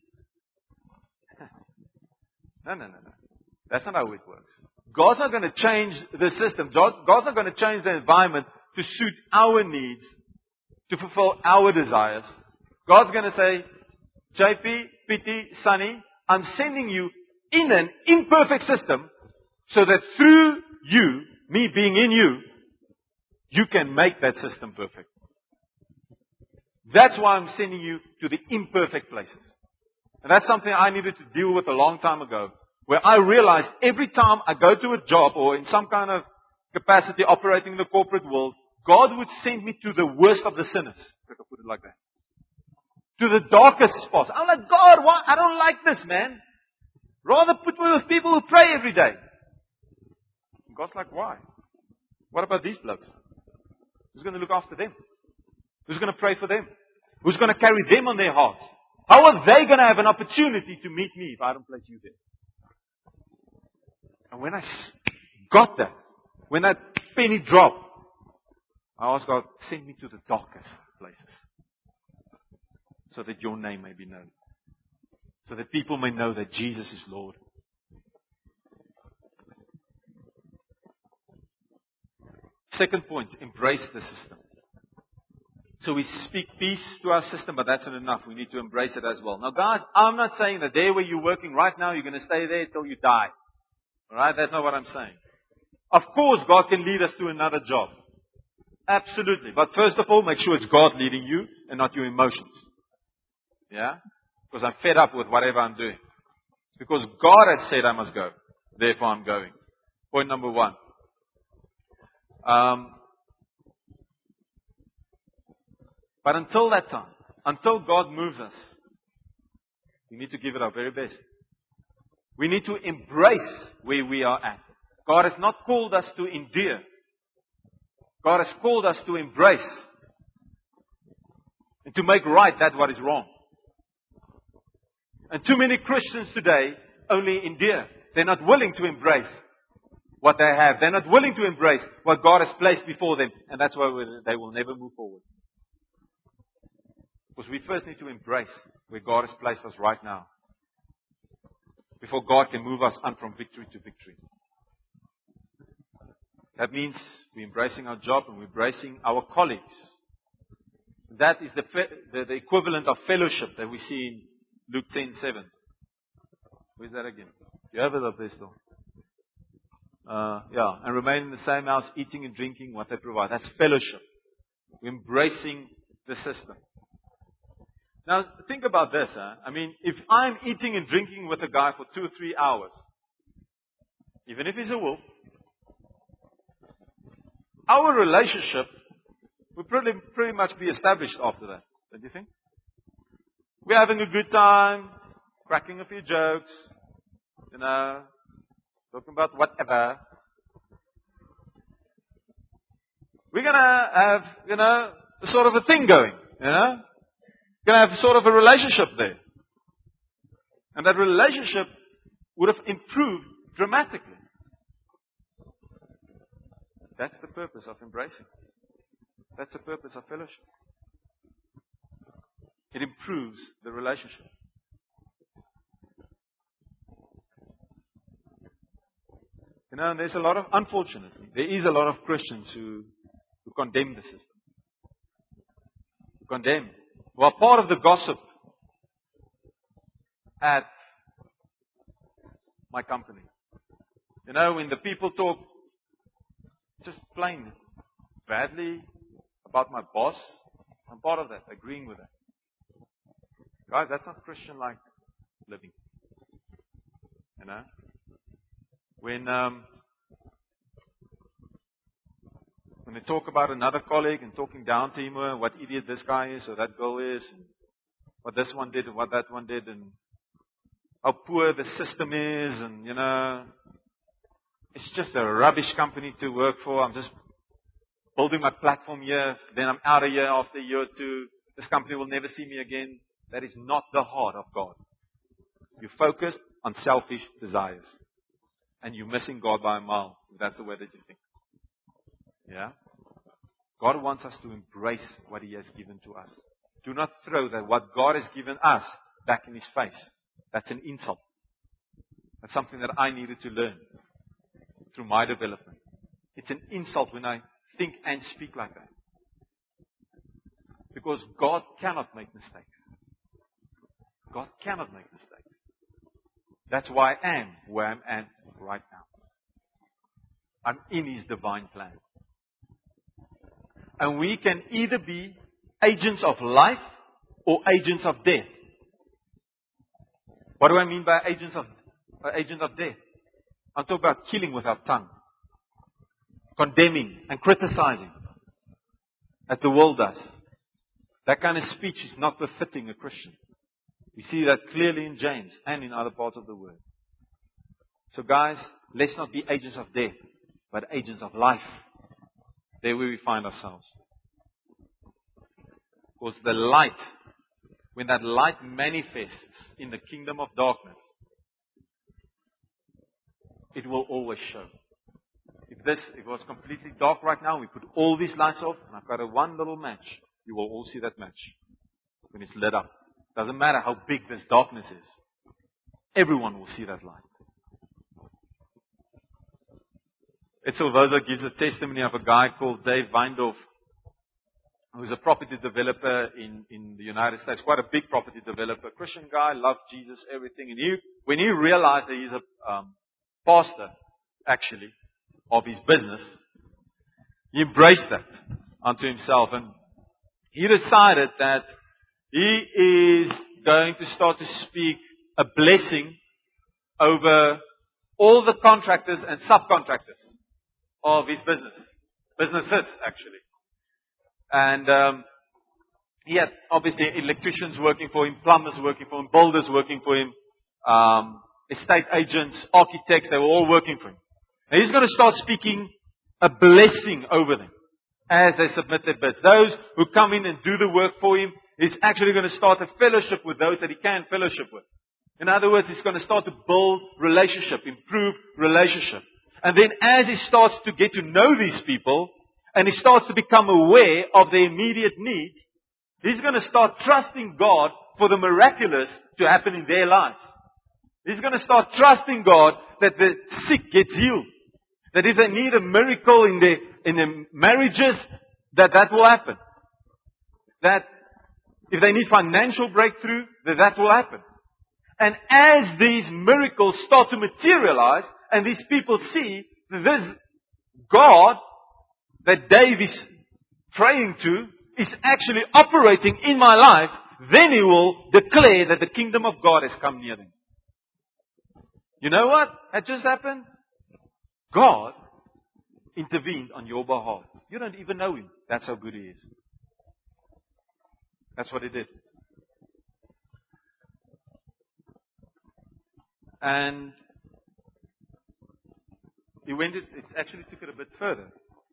No, no, no, no. That's not how it works. God's not going to change the system. God's not going to change the environment to suit our needs, to fulfill our desires. God's going to say, J P, P T, Sonny, I'm sending you in an imperfect system so that through you, me being in you, you can make that system perfect. That's why I'm sending you to the imperfect places. And that's something I needed to deal with a long time ago, where I realized every time I go to a job or in some kind of capacity operating in the corporate world, God would send me to the worst of the sinners, if I could put it like that. To the darkest spots. I'm like, God, why? I don't like this, man. Rather put me with people who pray every day. And God's like, why? What about these blokes? Who's going to look after them? Who's going to pray for them? Who's going to carry them on their hearts? How are they going to have an opportunity to meet me if I don't place you there? And when I got that, when that penny dropped, I asked God, send me to the darkest places. So that your name may be known. So that people may know that Jesus is Lord. Second point, embrace the system. So we speak peace to our system, but that's not enough. We need to embrace it as well. Now guys, I'm not saying that there where you're working right now, you're going to stay there till you die. Alright, that's not what I'm saying. Of course, God can lead us to another job. Absolutely. But first of all, make sure it's God leading you and not your emotions. Yeah? Because I'm fed up with whatever I'm doing. It's because God has said I must go. Therefore I'm going. Point number one. Um, but until that time, until God moves us, we need to give it our very best. We need to embrace where we are at. God has not called us to endure. God has called us to embrace and to make right that what is wrong. And too many Christians today only endure. They're not willing to embrace what they have. They're not willing to embrace what God has placed before them. And that's why they will never move forward. Because we first need to embrace where God has placed us right now, before God can move us on from victory to victory. That means we're embracing our job and we're embracing our colleagues. That is the, the, the equivalent of fellowship that we see in Luke ten seven. Where's that again? You have it up there still. Uh, yeah, and remain in the same house, eating and drinking what they provide. That's fellowship. We're embracing the system. Now, think about this. Huh? I mean, if I'm eating and drinking with a guy for two or three hours, even if he's a wolf, our relationship will pretty, pretty much be established after that. Don't you think? We're having a good time, cracking a few jokes, you know, talking about whatever. We're going to have, you know, sort of a thing going, you know. We're going to have sort of a relationship there. And that relationship would have improved dramatically. That's the purpose of embracing. That's the purpose of fellowship. It improves the relationship. You know, and there's a lot of, unfortunately, there is a lot of Christians who, who condemn the system. Who condemn. Who are part of the gossip at my company. You know, when the people talk just plain badly about my boss, I'm part of that, agreeing with that. Guys, that's not Christian-like living. You know? When um, when they talk about another colleague and talking down to him, uh, what idiot this guy is or that girl is, and what this one did and what that one did, and how poor the system is, and you know, it's just a rubbish company to work for. I'm just building my platform here, then I'm out of here after a year or two. This company will never see me again. That is not the heart of God. You're focused on selfish desires. And you're missing God by a mile. If that's the way that you think. Yeah? God wants us to embrace what He has given to us. Do not throw that what God has given us back in His face. That's an insult. That's something that I needed to learn through my development. It's an insult when I think and speak like that. Because God cannot make mistakes. God cannot make mistakes. That's why I am where I'm at right now. I'm in His divine plan. And we can either be agents of life or agents of death. What do I mean by agents of uh, agent of death? I'm talking about killing with our tongue. Condemning and criticizing. As the world does. That kind of speech is not befitting a Christian. We see that clearly in James and in other parts of the Word. So guys, let's not be agents of death, but agents of life. There where we find ourselves. Because the light, when that light manifests in the kingdom of darkness, it will always show. If this if it was completely dark right now, we put all these lights off, and I've got a one little match. You will all see that match when it's lit up. Doesn't matter how big this darkness is. Everyone will see that light. Etzelvoza gives a testimony of a guy called Dave Weindorf, who's a property developer in, in the United States. Quite a big property developer. Christian guy, loves Jesus, everything. And he, when he realized that he's a um, pastor, actually, of his business, he embraced that unto himself. And he decided that he is going to start to speak a blessing over all the contractors and subcontractors of his business. Businesses, actually. And um, he had obviously electricians working for him, plumbers working for him, builders working for him, um, estate agents, architects, they were all working for him. And he's going to start speaking a blessing over them as they submit their bids. Those who come in and do the work for him, he's actually going to start a fellowship with those that he can fellowship with. In other words, he's going to start to build relationship, improve relationship. And then as he starts to get to know these people, and he starts to become aware of their immediate needs, he's going to start trusting God for the miraculous to happen in their lives. He's going to start trusting God that the sick gets healed. That if they need a miracle in their, in their marriages, that that will happen. That if they need financial breakthrough, that that will happen. And as these miracles start to materialize, and these people see that this God that Dave is praying to is actually operating in my life, then he will declare that the kingdom of God has come near them. You know what had just happened? God intervened on your behalf. You don't even know him. That's how good he is. That's what he did. And he went, it, it actually took it a bit further.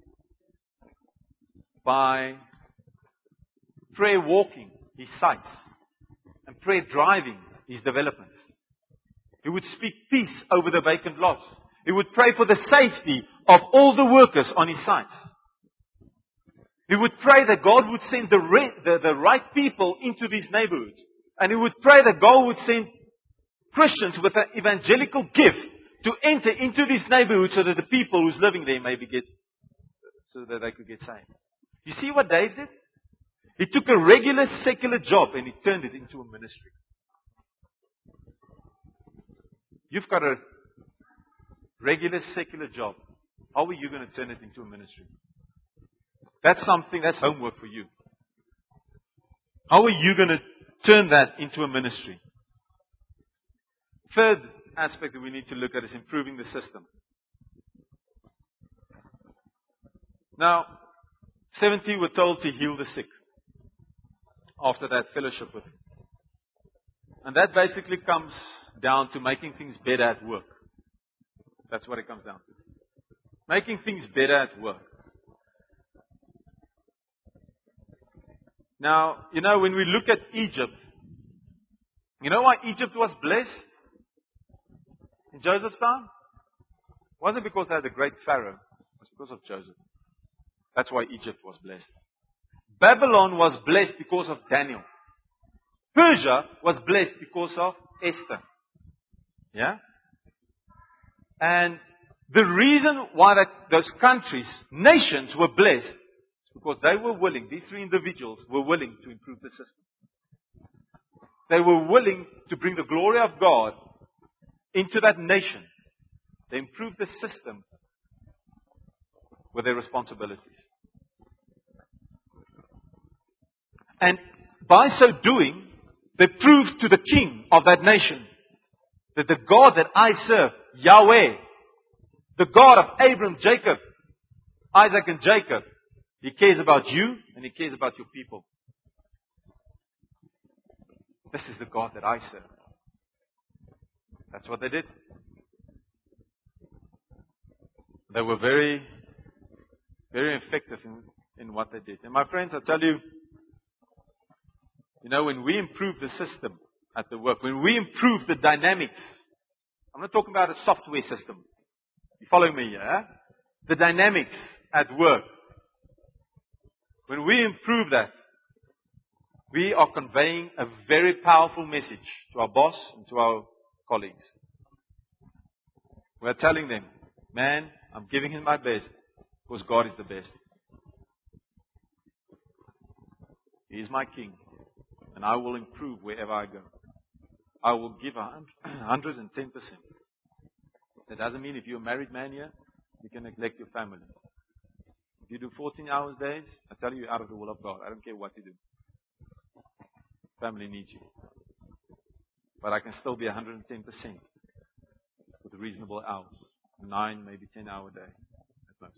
By prayer walking his sites and prayer driving his developments. He would speak peace over the vacant lots. He would pray for the safety of all the workers on his sites. He would pray that God would send the, re- the, the right people into these neighborhoods. And he would pray that God would send Christians with an evangelical gift to enter into these neighborhoods so that the people who's living there maybe get, so that they could get saved. You see what Dave did? He took a regular secular job and he turned it into a ministry. You've got a regular secular job. How are you going to turn it into a ministry? That's something, that's homework for you. How are you going to turn that into a ministry? Third aspect that we need to look at is improving the system. Now, seventy were told to heal the sick after that fellowship with him. And that basically comes down to making things better at work. That's what it comes down to. Making things better at work. Now, you know, when we look at Egypt, you know why Egypt was blessed in Joseph's time? It wasn't because they had a great Pharaoh. It was because of Joseph. That's why Egypt was blessed. Babylon was blessed because of Daniel. Persia was blessed because of Esther. Yeah? And the reason why that those countries, nations were blessed is because they were willing, these three individuals were willing to improve the system. They were willing to bring the glory of God into that nation. They improved the system with their responsibilities. And by so doing, they proved to the king of that nation that the God that I serve, Yahweh, the God of Abraham, Jacob, Isaac and Jacob, He cares about you and He cares about your people. This is the God that I serve. That's what they did. They were very, very effective in, in what they did. And my friends, I tell you, you know, when we improve the system at the work, when we improve the dynamics, I'm not talking about a software system. You follow me, yeah? The dynamics at work. When we improve that, we are conveying a very powerful message to our boss and to our colleagues. We're telling them, man, I'm giving him my best because God is the best. He is my king. And I will improve wherever I go. I will give one hundred ten percent. That doesn't mean if you're a married man here, you can neglect your family. If you do fourteen hours days, I tell you, you're out of the will of God. I don't care what you do. Family needs you. but I can still be one hundred ten percent with reasonable hours. Nine, maybe ten hour day at most.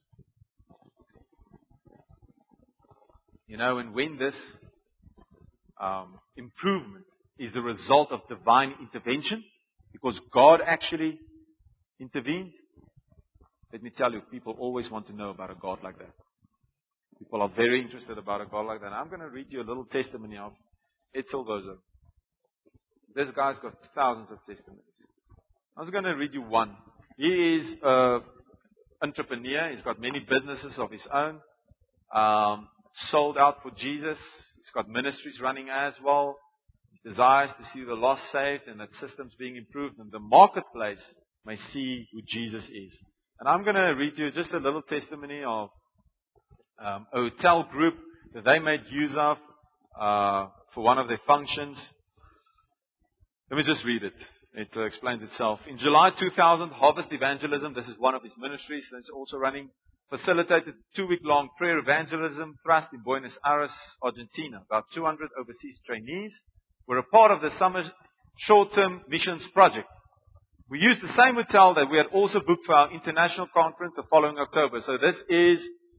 You know, and when this um, improvement is the result of divine intervention, because God actually intervened, let me tell you, people always want to know about a God like that. People are very interested about a God like that. And I'm going to read you a little testimony of Ed Silvoso. This guy's got thousands of testimonies. I was going to read you one. He is an entrepreneur. He's got many businesses of his own. Um, sold out for Jesus. He's got ministries running as well. He desires to see the lost saved and that systems being improved and the marketplace may see who Jesus is. And I'm going to read you just a little testimony of um, a hotel group that they made use of uh, for one of their functions. Let me just read it. It uh, explains itself. In July two thousand, Harvest Evangelism, this is one of his ministries that's also running, facilitated two-week-long prayer evangelism thrust in Buenos Aires, Argentina. About two hundred overseas trainees were a part of the summer short-term missions project. We used the same hotel that we had also booked for our international conference the following October. So this is,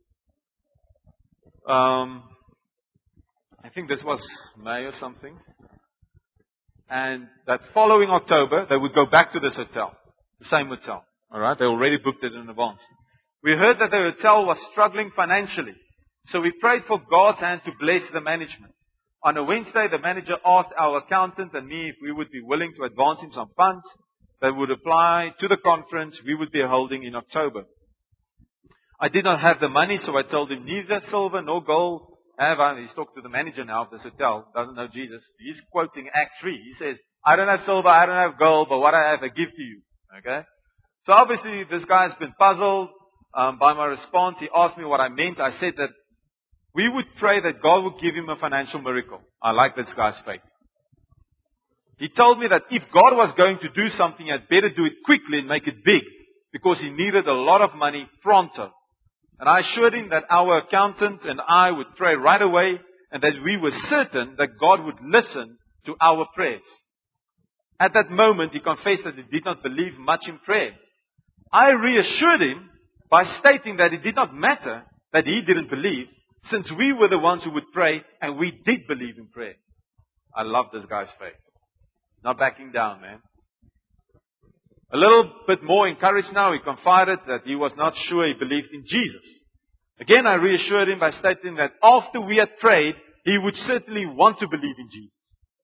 um, I think this was May or something. And that following October, they would go back to this hotel, the same hotel. All right, they already booked it in advance. We heard that the hotel was struggling financially, so we prayed for God's hand to bless the management. On a Wednesday, the manager asked our accountant and me if we would be willing to advance him some funds that would apply to the conference we would be holding in October. I did not have the money, so I told him, neither silver nor gold have I. He's talking to the manager now of this hotel, doesn't know Jesus. He's quoting Acts three. He says, I don't have silver, I don't have gold, but what I have I give to you. Okay? So obviously this guy's been puzzled um, by my response. He asked me what I meant. I said that we would pray that God would give him a financial miracle. I like this guy's faith. He told me that if God was going to do something, he had better do it quickly and make it big, because he needed a lot of money pronto. And I assured him that our accountant and I would pray right away, and that we were certain that God would listen to our prayers. At that moment, he confessed that he did not believe much in prayer. I reassured him by stating that it did not matter that he didn't believe, since we were the ones who would pray, and we did believe in prayer. I love this guy's faith. He's not backing down, man. A little bit more encouraged now, he confided that he was not sure he believed in Jesus. Again, I reassured him by stating that after we had prayed, he would certainly want to believe in Jesus.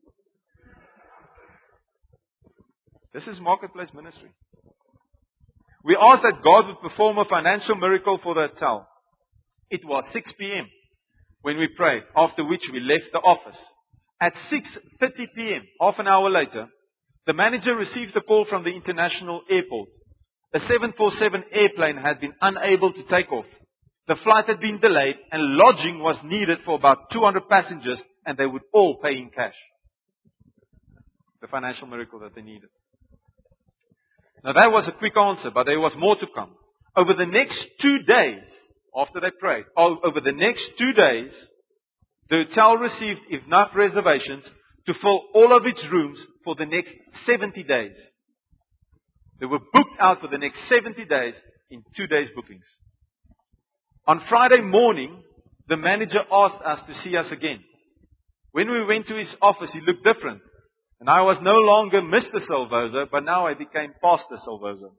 This is marketplace ministry. We asked that God would perform a financial miracle for the hotel. It was six p.m. when we prayed, after which we left the office. At six thirty p.m., half an hour later, the manager received a call from the international airport. A seven forty-seven airplane had been unable to take off. The flight had been delayed and lodging was needed for about two hundred passengers, and they would all pay in cash. The financial miracle that they needed. Now that was a quick answer, but there was more to come. Over the next two days, after they prayed, over the next two days, the hotel received enough reservations to fill all of its rooms for the next seventy days. They were booked out for the next seventy days in two days bookings. On Friday morning, the manager asked us to see us again. When we went to his office, he looked different. And I was no longer Mister Silvoso, but now I became Pastor Silvoso.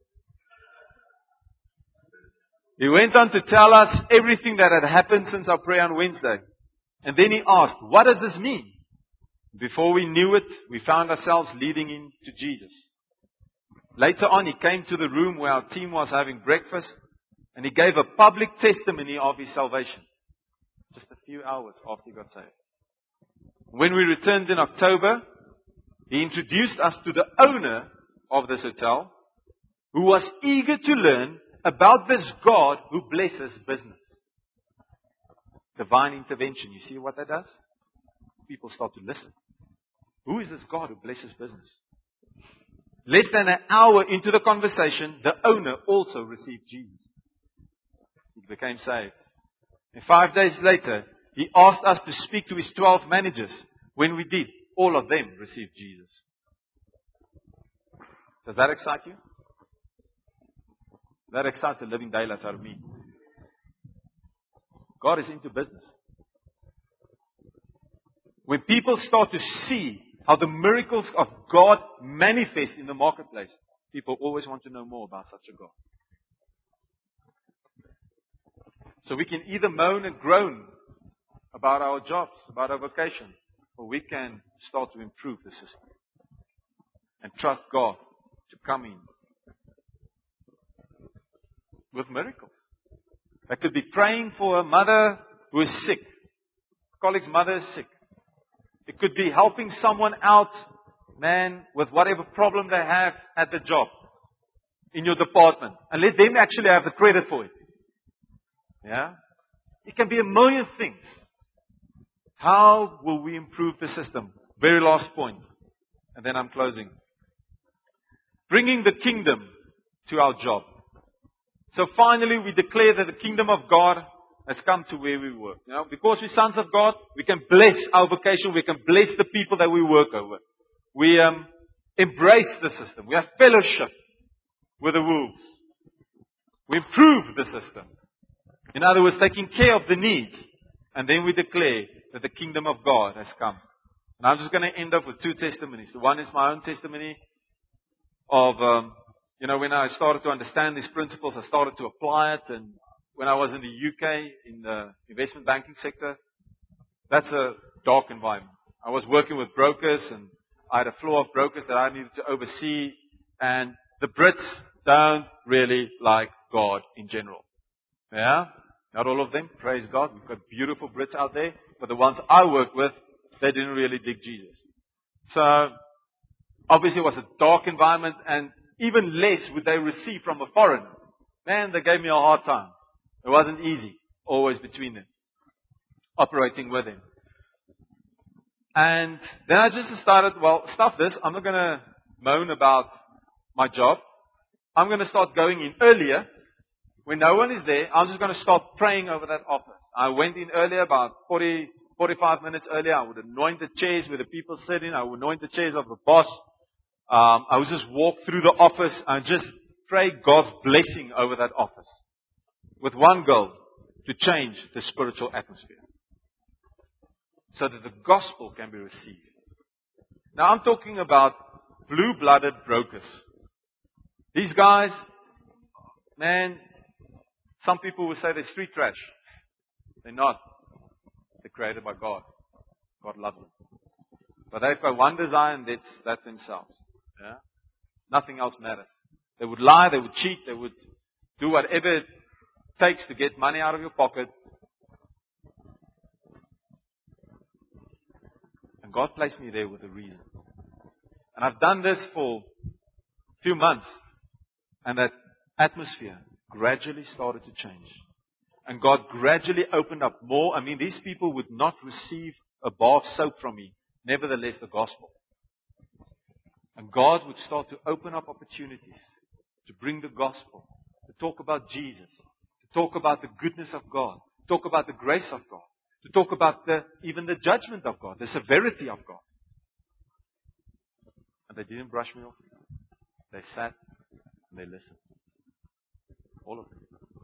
He went on to tell us everything that had happened since our prayer on Wednesday. And then he asked, what does this mean? Before we knew it, we found ourselves leading into Jesus. Later on, he came to the room where our team was having breakfast, and he gave a public testimony of his salvation. Just a few hours after he got saved. When we returned in October, he introduced us to the owner of this hotel, who was eager to learn about this God who blesses business. Divine intervention. You see what that does? People start to listen. Who is this God who blesses business? Less than an hour into the conversation, the owner also received Jesus. He became saved. And five days later, he asked us to speak to his twelve managers. When we did, all of them received Jesus. Does that excite you? That excites the living daylights out of me. God is into business. When people start to see how the miracles of God manifest in the marketplace, people always want to know more about such a God. So we can either moan and groan about our jobs, about our vocation, or we can start to improve the system and trust God to come in with miracles. That could be praying for a mother who is sick. A colleague's mother is sick. It could be helping someone out, man, with whatever problem they have at the job, in your department, and let them actually have the credit for it. Yeah? It can be a million things. How will we improve the system? Very last point. And then I'm closing. Bringing the kingdom to our job. So finally we declare that the kingdom of God has come to where we work. You know, because we're sons of God, we can bless our vocation. We can bless the people that we work over. We um, embrace the system. We have fellowship with the wolves. We improve the system. In other words, taking care of the needs. And then we declare that the kingdom of God has come. And I'm just going to end up with two testimonies. The one is my own testimony of, um, you know, when I started to understand these principles, I started to apply it. And when I was in the U K, in the investment banking sector, that's a dark environment. I was working with brokers, and I had a floor of brokers that I needed to oversee. And the Brits don't really like God in general. Yeah? Not all of them, praise God. We've got beautiful Brits out there. But the ones I work with, they didn't really dig Jesus. So, obviously it was a dark environment, and even less would they receive from a foreigner. Man, they gave me a hard time. It wasn't easy, always between them, operating with them. And then I just started, well, stuff this. I'm not going to moan about my job. I'm going to start going in earlier. When no one is there, I'm just going to start praying over that office. I went in earlier, about forty, forty-five minutes earlier. I would anoint the chairs where the people sit in. I would anoint the chairs of the boss. Um, I would just walk through the office and just pray God's blessing over that office. With one goal, to change the spiritual atmosphere. So that the gospel can be received. Now I'm talking about blue-blooded brokers. These guys, man, some people will say they're street trash. They're not. They're created by God. God loves them. But they've got one desire, and that's, that's themselves. Yeah? Nothing else matters. They would lie, they would cheat, they would do whatever it takes to get money out of your pocket. And God placed me there with a reason. And I've done this for a few months. And that atmosphere gradually started to change. And God gradually opened up more. I mean, these people would not receive a bar of soap from me. Nevertheless, the gospel. And God would start to open up opportunities to bring the gospel, to talk about Jesus, to talk about the goodness of God, to talk about the grace of God, to talk about the, even the judgment of God, the severity of God. And they didn't brush me off. They sat and they listened. All of them.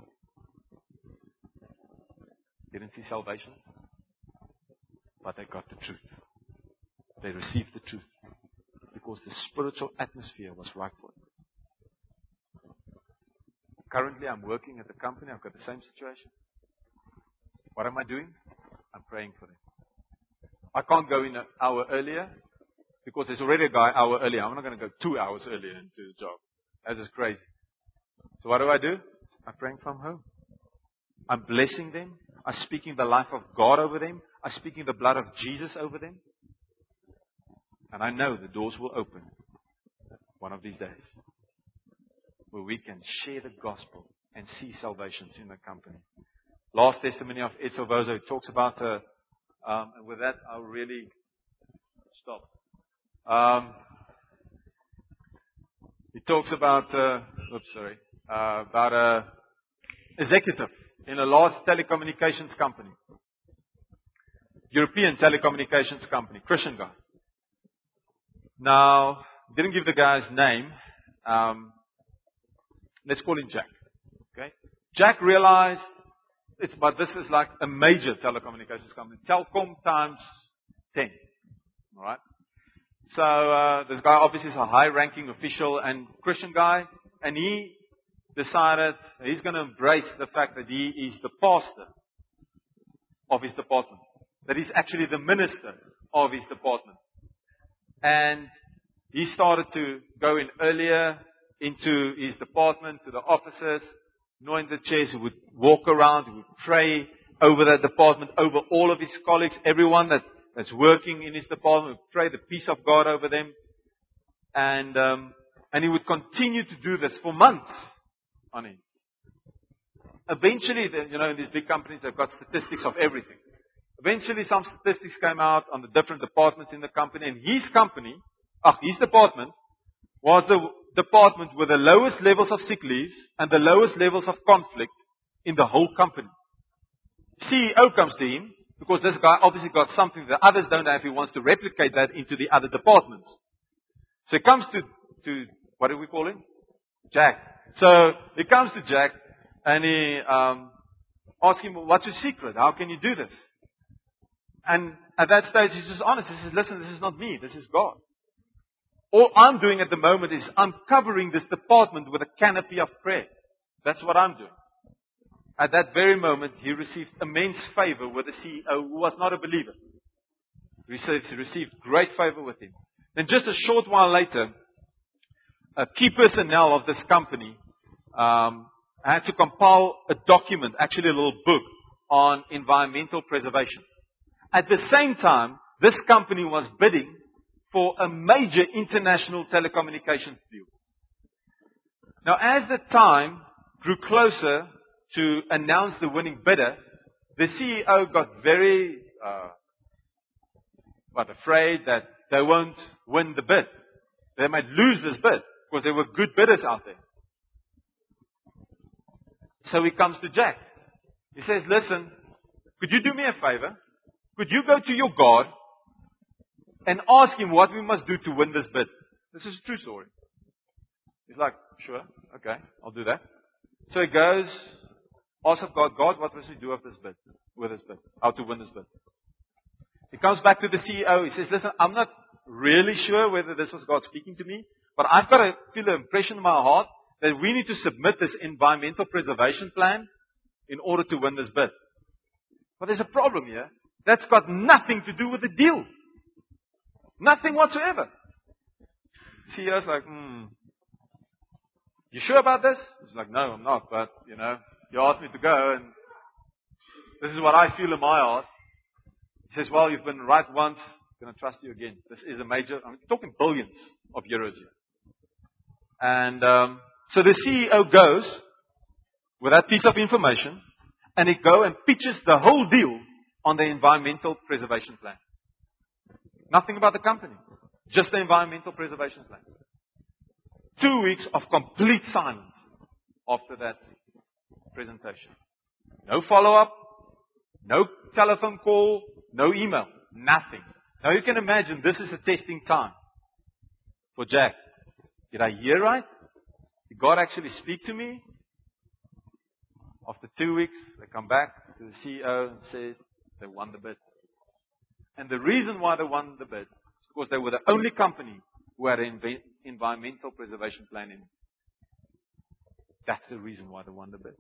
Didn't see salvation, but they got the truth. They received the truth because the spiritual atmosphere was right for it. Currently, I'm working at the company. I've got the same situation. What am I doing? I'm praying for them. I can't go in an hour earlier because there's already a guy an hour earlier. I'm not going to go two hours earlier into the job. That is crazy. So what do I do? I'm praying from home. I'm blessing them. I'm speaking the life of God over them. I'm speaking the blood of Jesus over them. And I know the doors will open one of these days where we can share the gospel and see salvations in the company. Last testimony of Ed Salvoso talks about, uh, um, and with that I'll really stop. Um, he talks about, uh, oops, sorry, uh, about a executive in a large telecommunications company, European telecommunications company, Christian guy. Now, didn't give the guy's name, Um, let's call him Jack. Okay? Jack realized, it's, but this is like a major telecommunications company. Telkom times ten. Alright? So, uh, this guy obviously is a high-ranking official and Christian guy, and he decided he's going to embrace the fact that he is the pastor of his department. That he's actually the minister of his department. And he started to go in earlier into his department, to the offices, anoint the chairs. He would walk around, he would pray over that department, over all of his colleagues, everyone that, that's working in his department, would pray the peace of God over them. And, um, and he would continue to do this for months on him. Eventually, you know, in these big companies, they've got statistics of everything. Eventually, some statistics came out on the different departments in the company, and his company, uh, his department, was the department with the lowest levels of sick leaves and the lowest levels of conflict in the whole company. C E O comes to him, because this guy obviously got something that others don't have. He wants to replicate that into the other departments. So he comes to, to what do we call him? Jack. So he comes to Jack, and he um, asks him, what's your secret? How can you do this? And at that stage, he's just honest. He says, listen, this is not me. This is God. All I'm doing at the moment is I'm covering this department with a canopy of prayer. That's what I'm doing. At that very moment, he received immense favor with the C E O who was not a believer. He received great favor with him. Then just a short while later, a key personnel of this company um, had to compile a document, actually a little book, on environmental preservation. At the same time, this company was bidding for a major international telecommunications deal. Now, as the time grew closer to announce the winning bidder, the C E O got very uh, what, afraid that they won't win the bid. They might lose this bid because there were good bidders out there. So he comes to Jack. He says, listen, could you do me a favor? Could you go to your God and ask him what we must do to win this bid? This is a true story. He's like, sure, okay, I'll do that. So he goes, asks of God, God, what must we do with this bid? With this bid? How to win this bid? He comes back to the C E O. He says, listen, I'm not really sure whether this was God speaking to me, but I've got to feel an impression in my heart that we need to submit this environmental preservation plan in order to win this bid. But there's a problem here. That's got nothing to do with the deal. Nothing whatsoever. C E O's like, hmm, you sure about this? He's like, no, I'm not, but, you know, you asked me to go, and this is what I feel in my heart. He says, well, you've been right once, I'm going to trust you again. This is a major, I'm talking billions of euros here. And um, so the C E O goes with that piece of information, and he go and pitches the whole deal on the environmental preservation plan. Nothing about the company, just the environmental preservation plan. Two weeks of complete silence after that presentation. No follow-up, no telephone call, no email, nothing. Now you can imagine this is a testing time for Jack. Did I hear right? Did God actually speak to me? After two weeks, they come back to the C E O and say they won the bid. And the reason why they won the bid is because they were the only company who had an env- environmental preservation plan in it. That's the reason why they won the bid.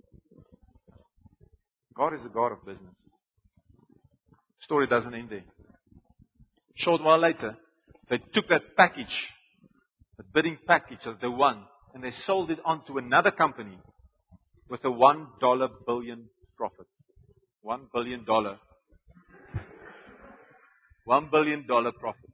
God is a God of business. Story doesn't end there. Short while later, they took that package, the bidding package that they won, and they sold it on to another company with a one dollar billion profit. One billion dollar. One billion dollar profit.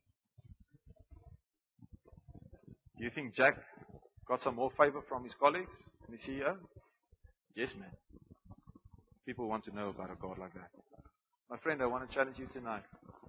Do you think Jack got some more favor from his colleagues and the C E O? Yes, man. People want to know about a God like that. My friend, I want to challenge you tonight.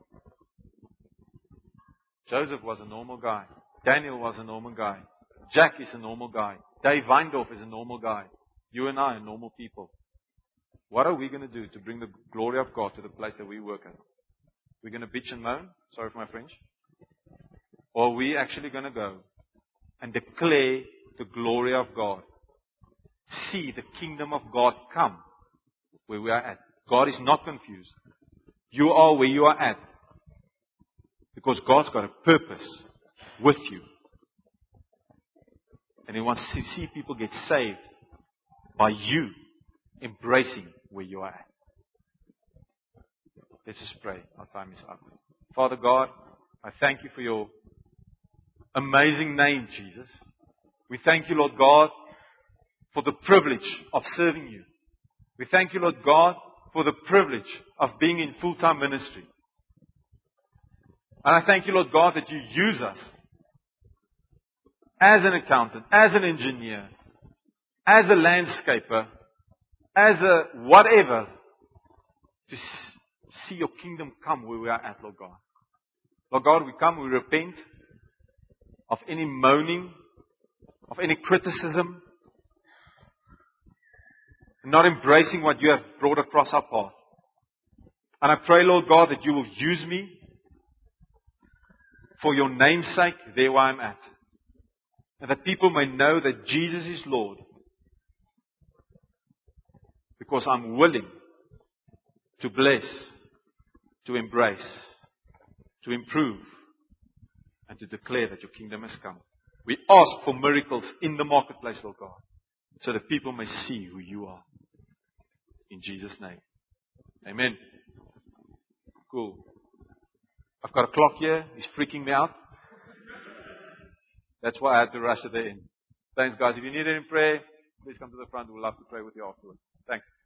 Joseph was a normal guy. Daniel was a normal guy. Jack is a normal guy. Dave Weindorf is a normal guy. You and I are normal people. What are we going to do to bring the glory of God to the place that we work at? We're going to bitch and moan? Sorry for my French. Or are we actually going to go and declare the glory of God. See the kingdom of God come where we are at. God is not confused. You are where you are at. Because God's got a purpose with you. And He wants to see people get saved by you embracing where you are at. Let's just pray. Our time is up. Father God, I thank you for your amazing name, Jesus. We thank you, Lord God, for the privilege of serving you. We thank you, Lord God, for the privilege of being in full-time ministry. And I thank you, Lord God, that you use us as an accountant, as an engineer, as a landscaper, as a whatever, to see your kingdom come where we are at, Lord God. Lord God, we come, we repent of any moaning, of any criticism, not embracing what you have brought across our path. And I pray, Lord God, that you will use me for your name's sake there where I'm at. And that people may know that Jesus is Lord. Because I'm willing to bless, to embrace, to improve, and to declare that your kingdom has come. We ask for miracles in the marketplace, Lord God, so that people may see who you are. In Jesus' name. Amen. Cool. I've got a clock here. It's freaking me out. That's why I had to rush at the end. Thanks, guys. If you need any prayer, please come to the front. We'd love to pray with you afterwards. Thanks.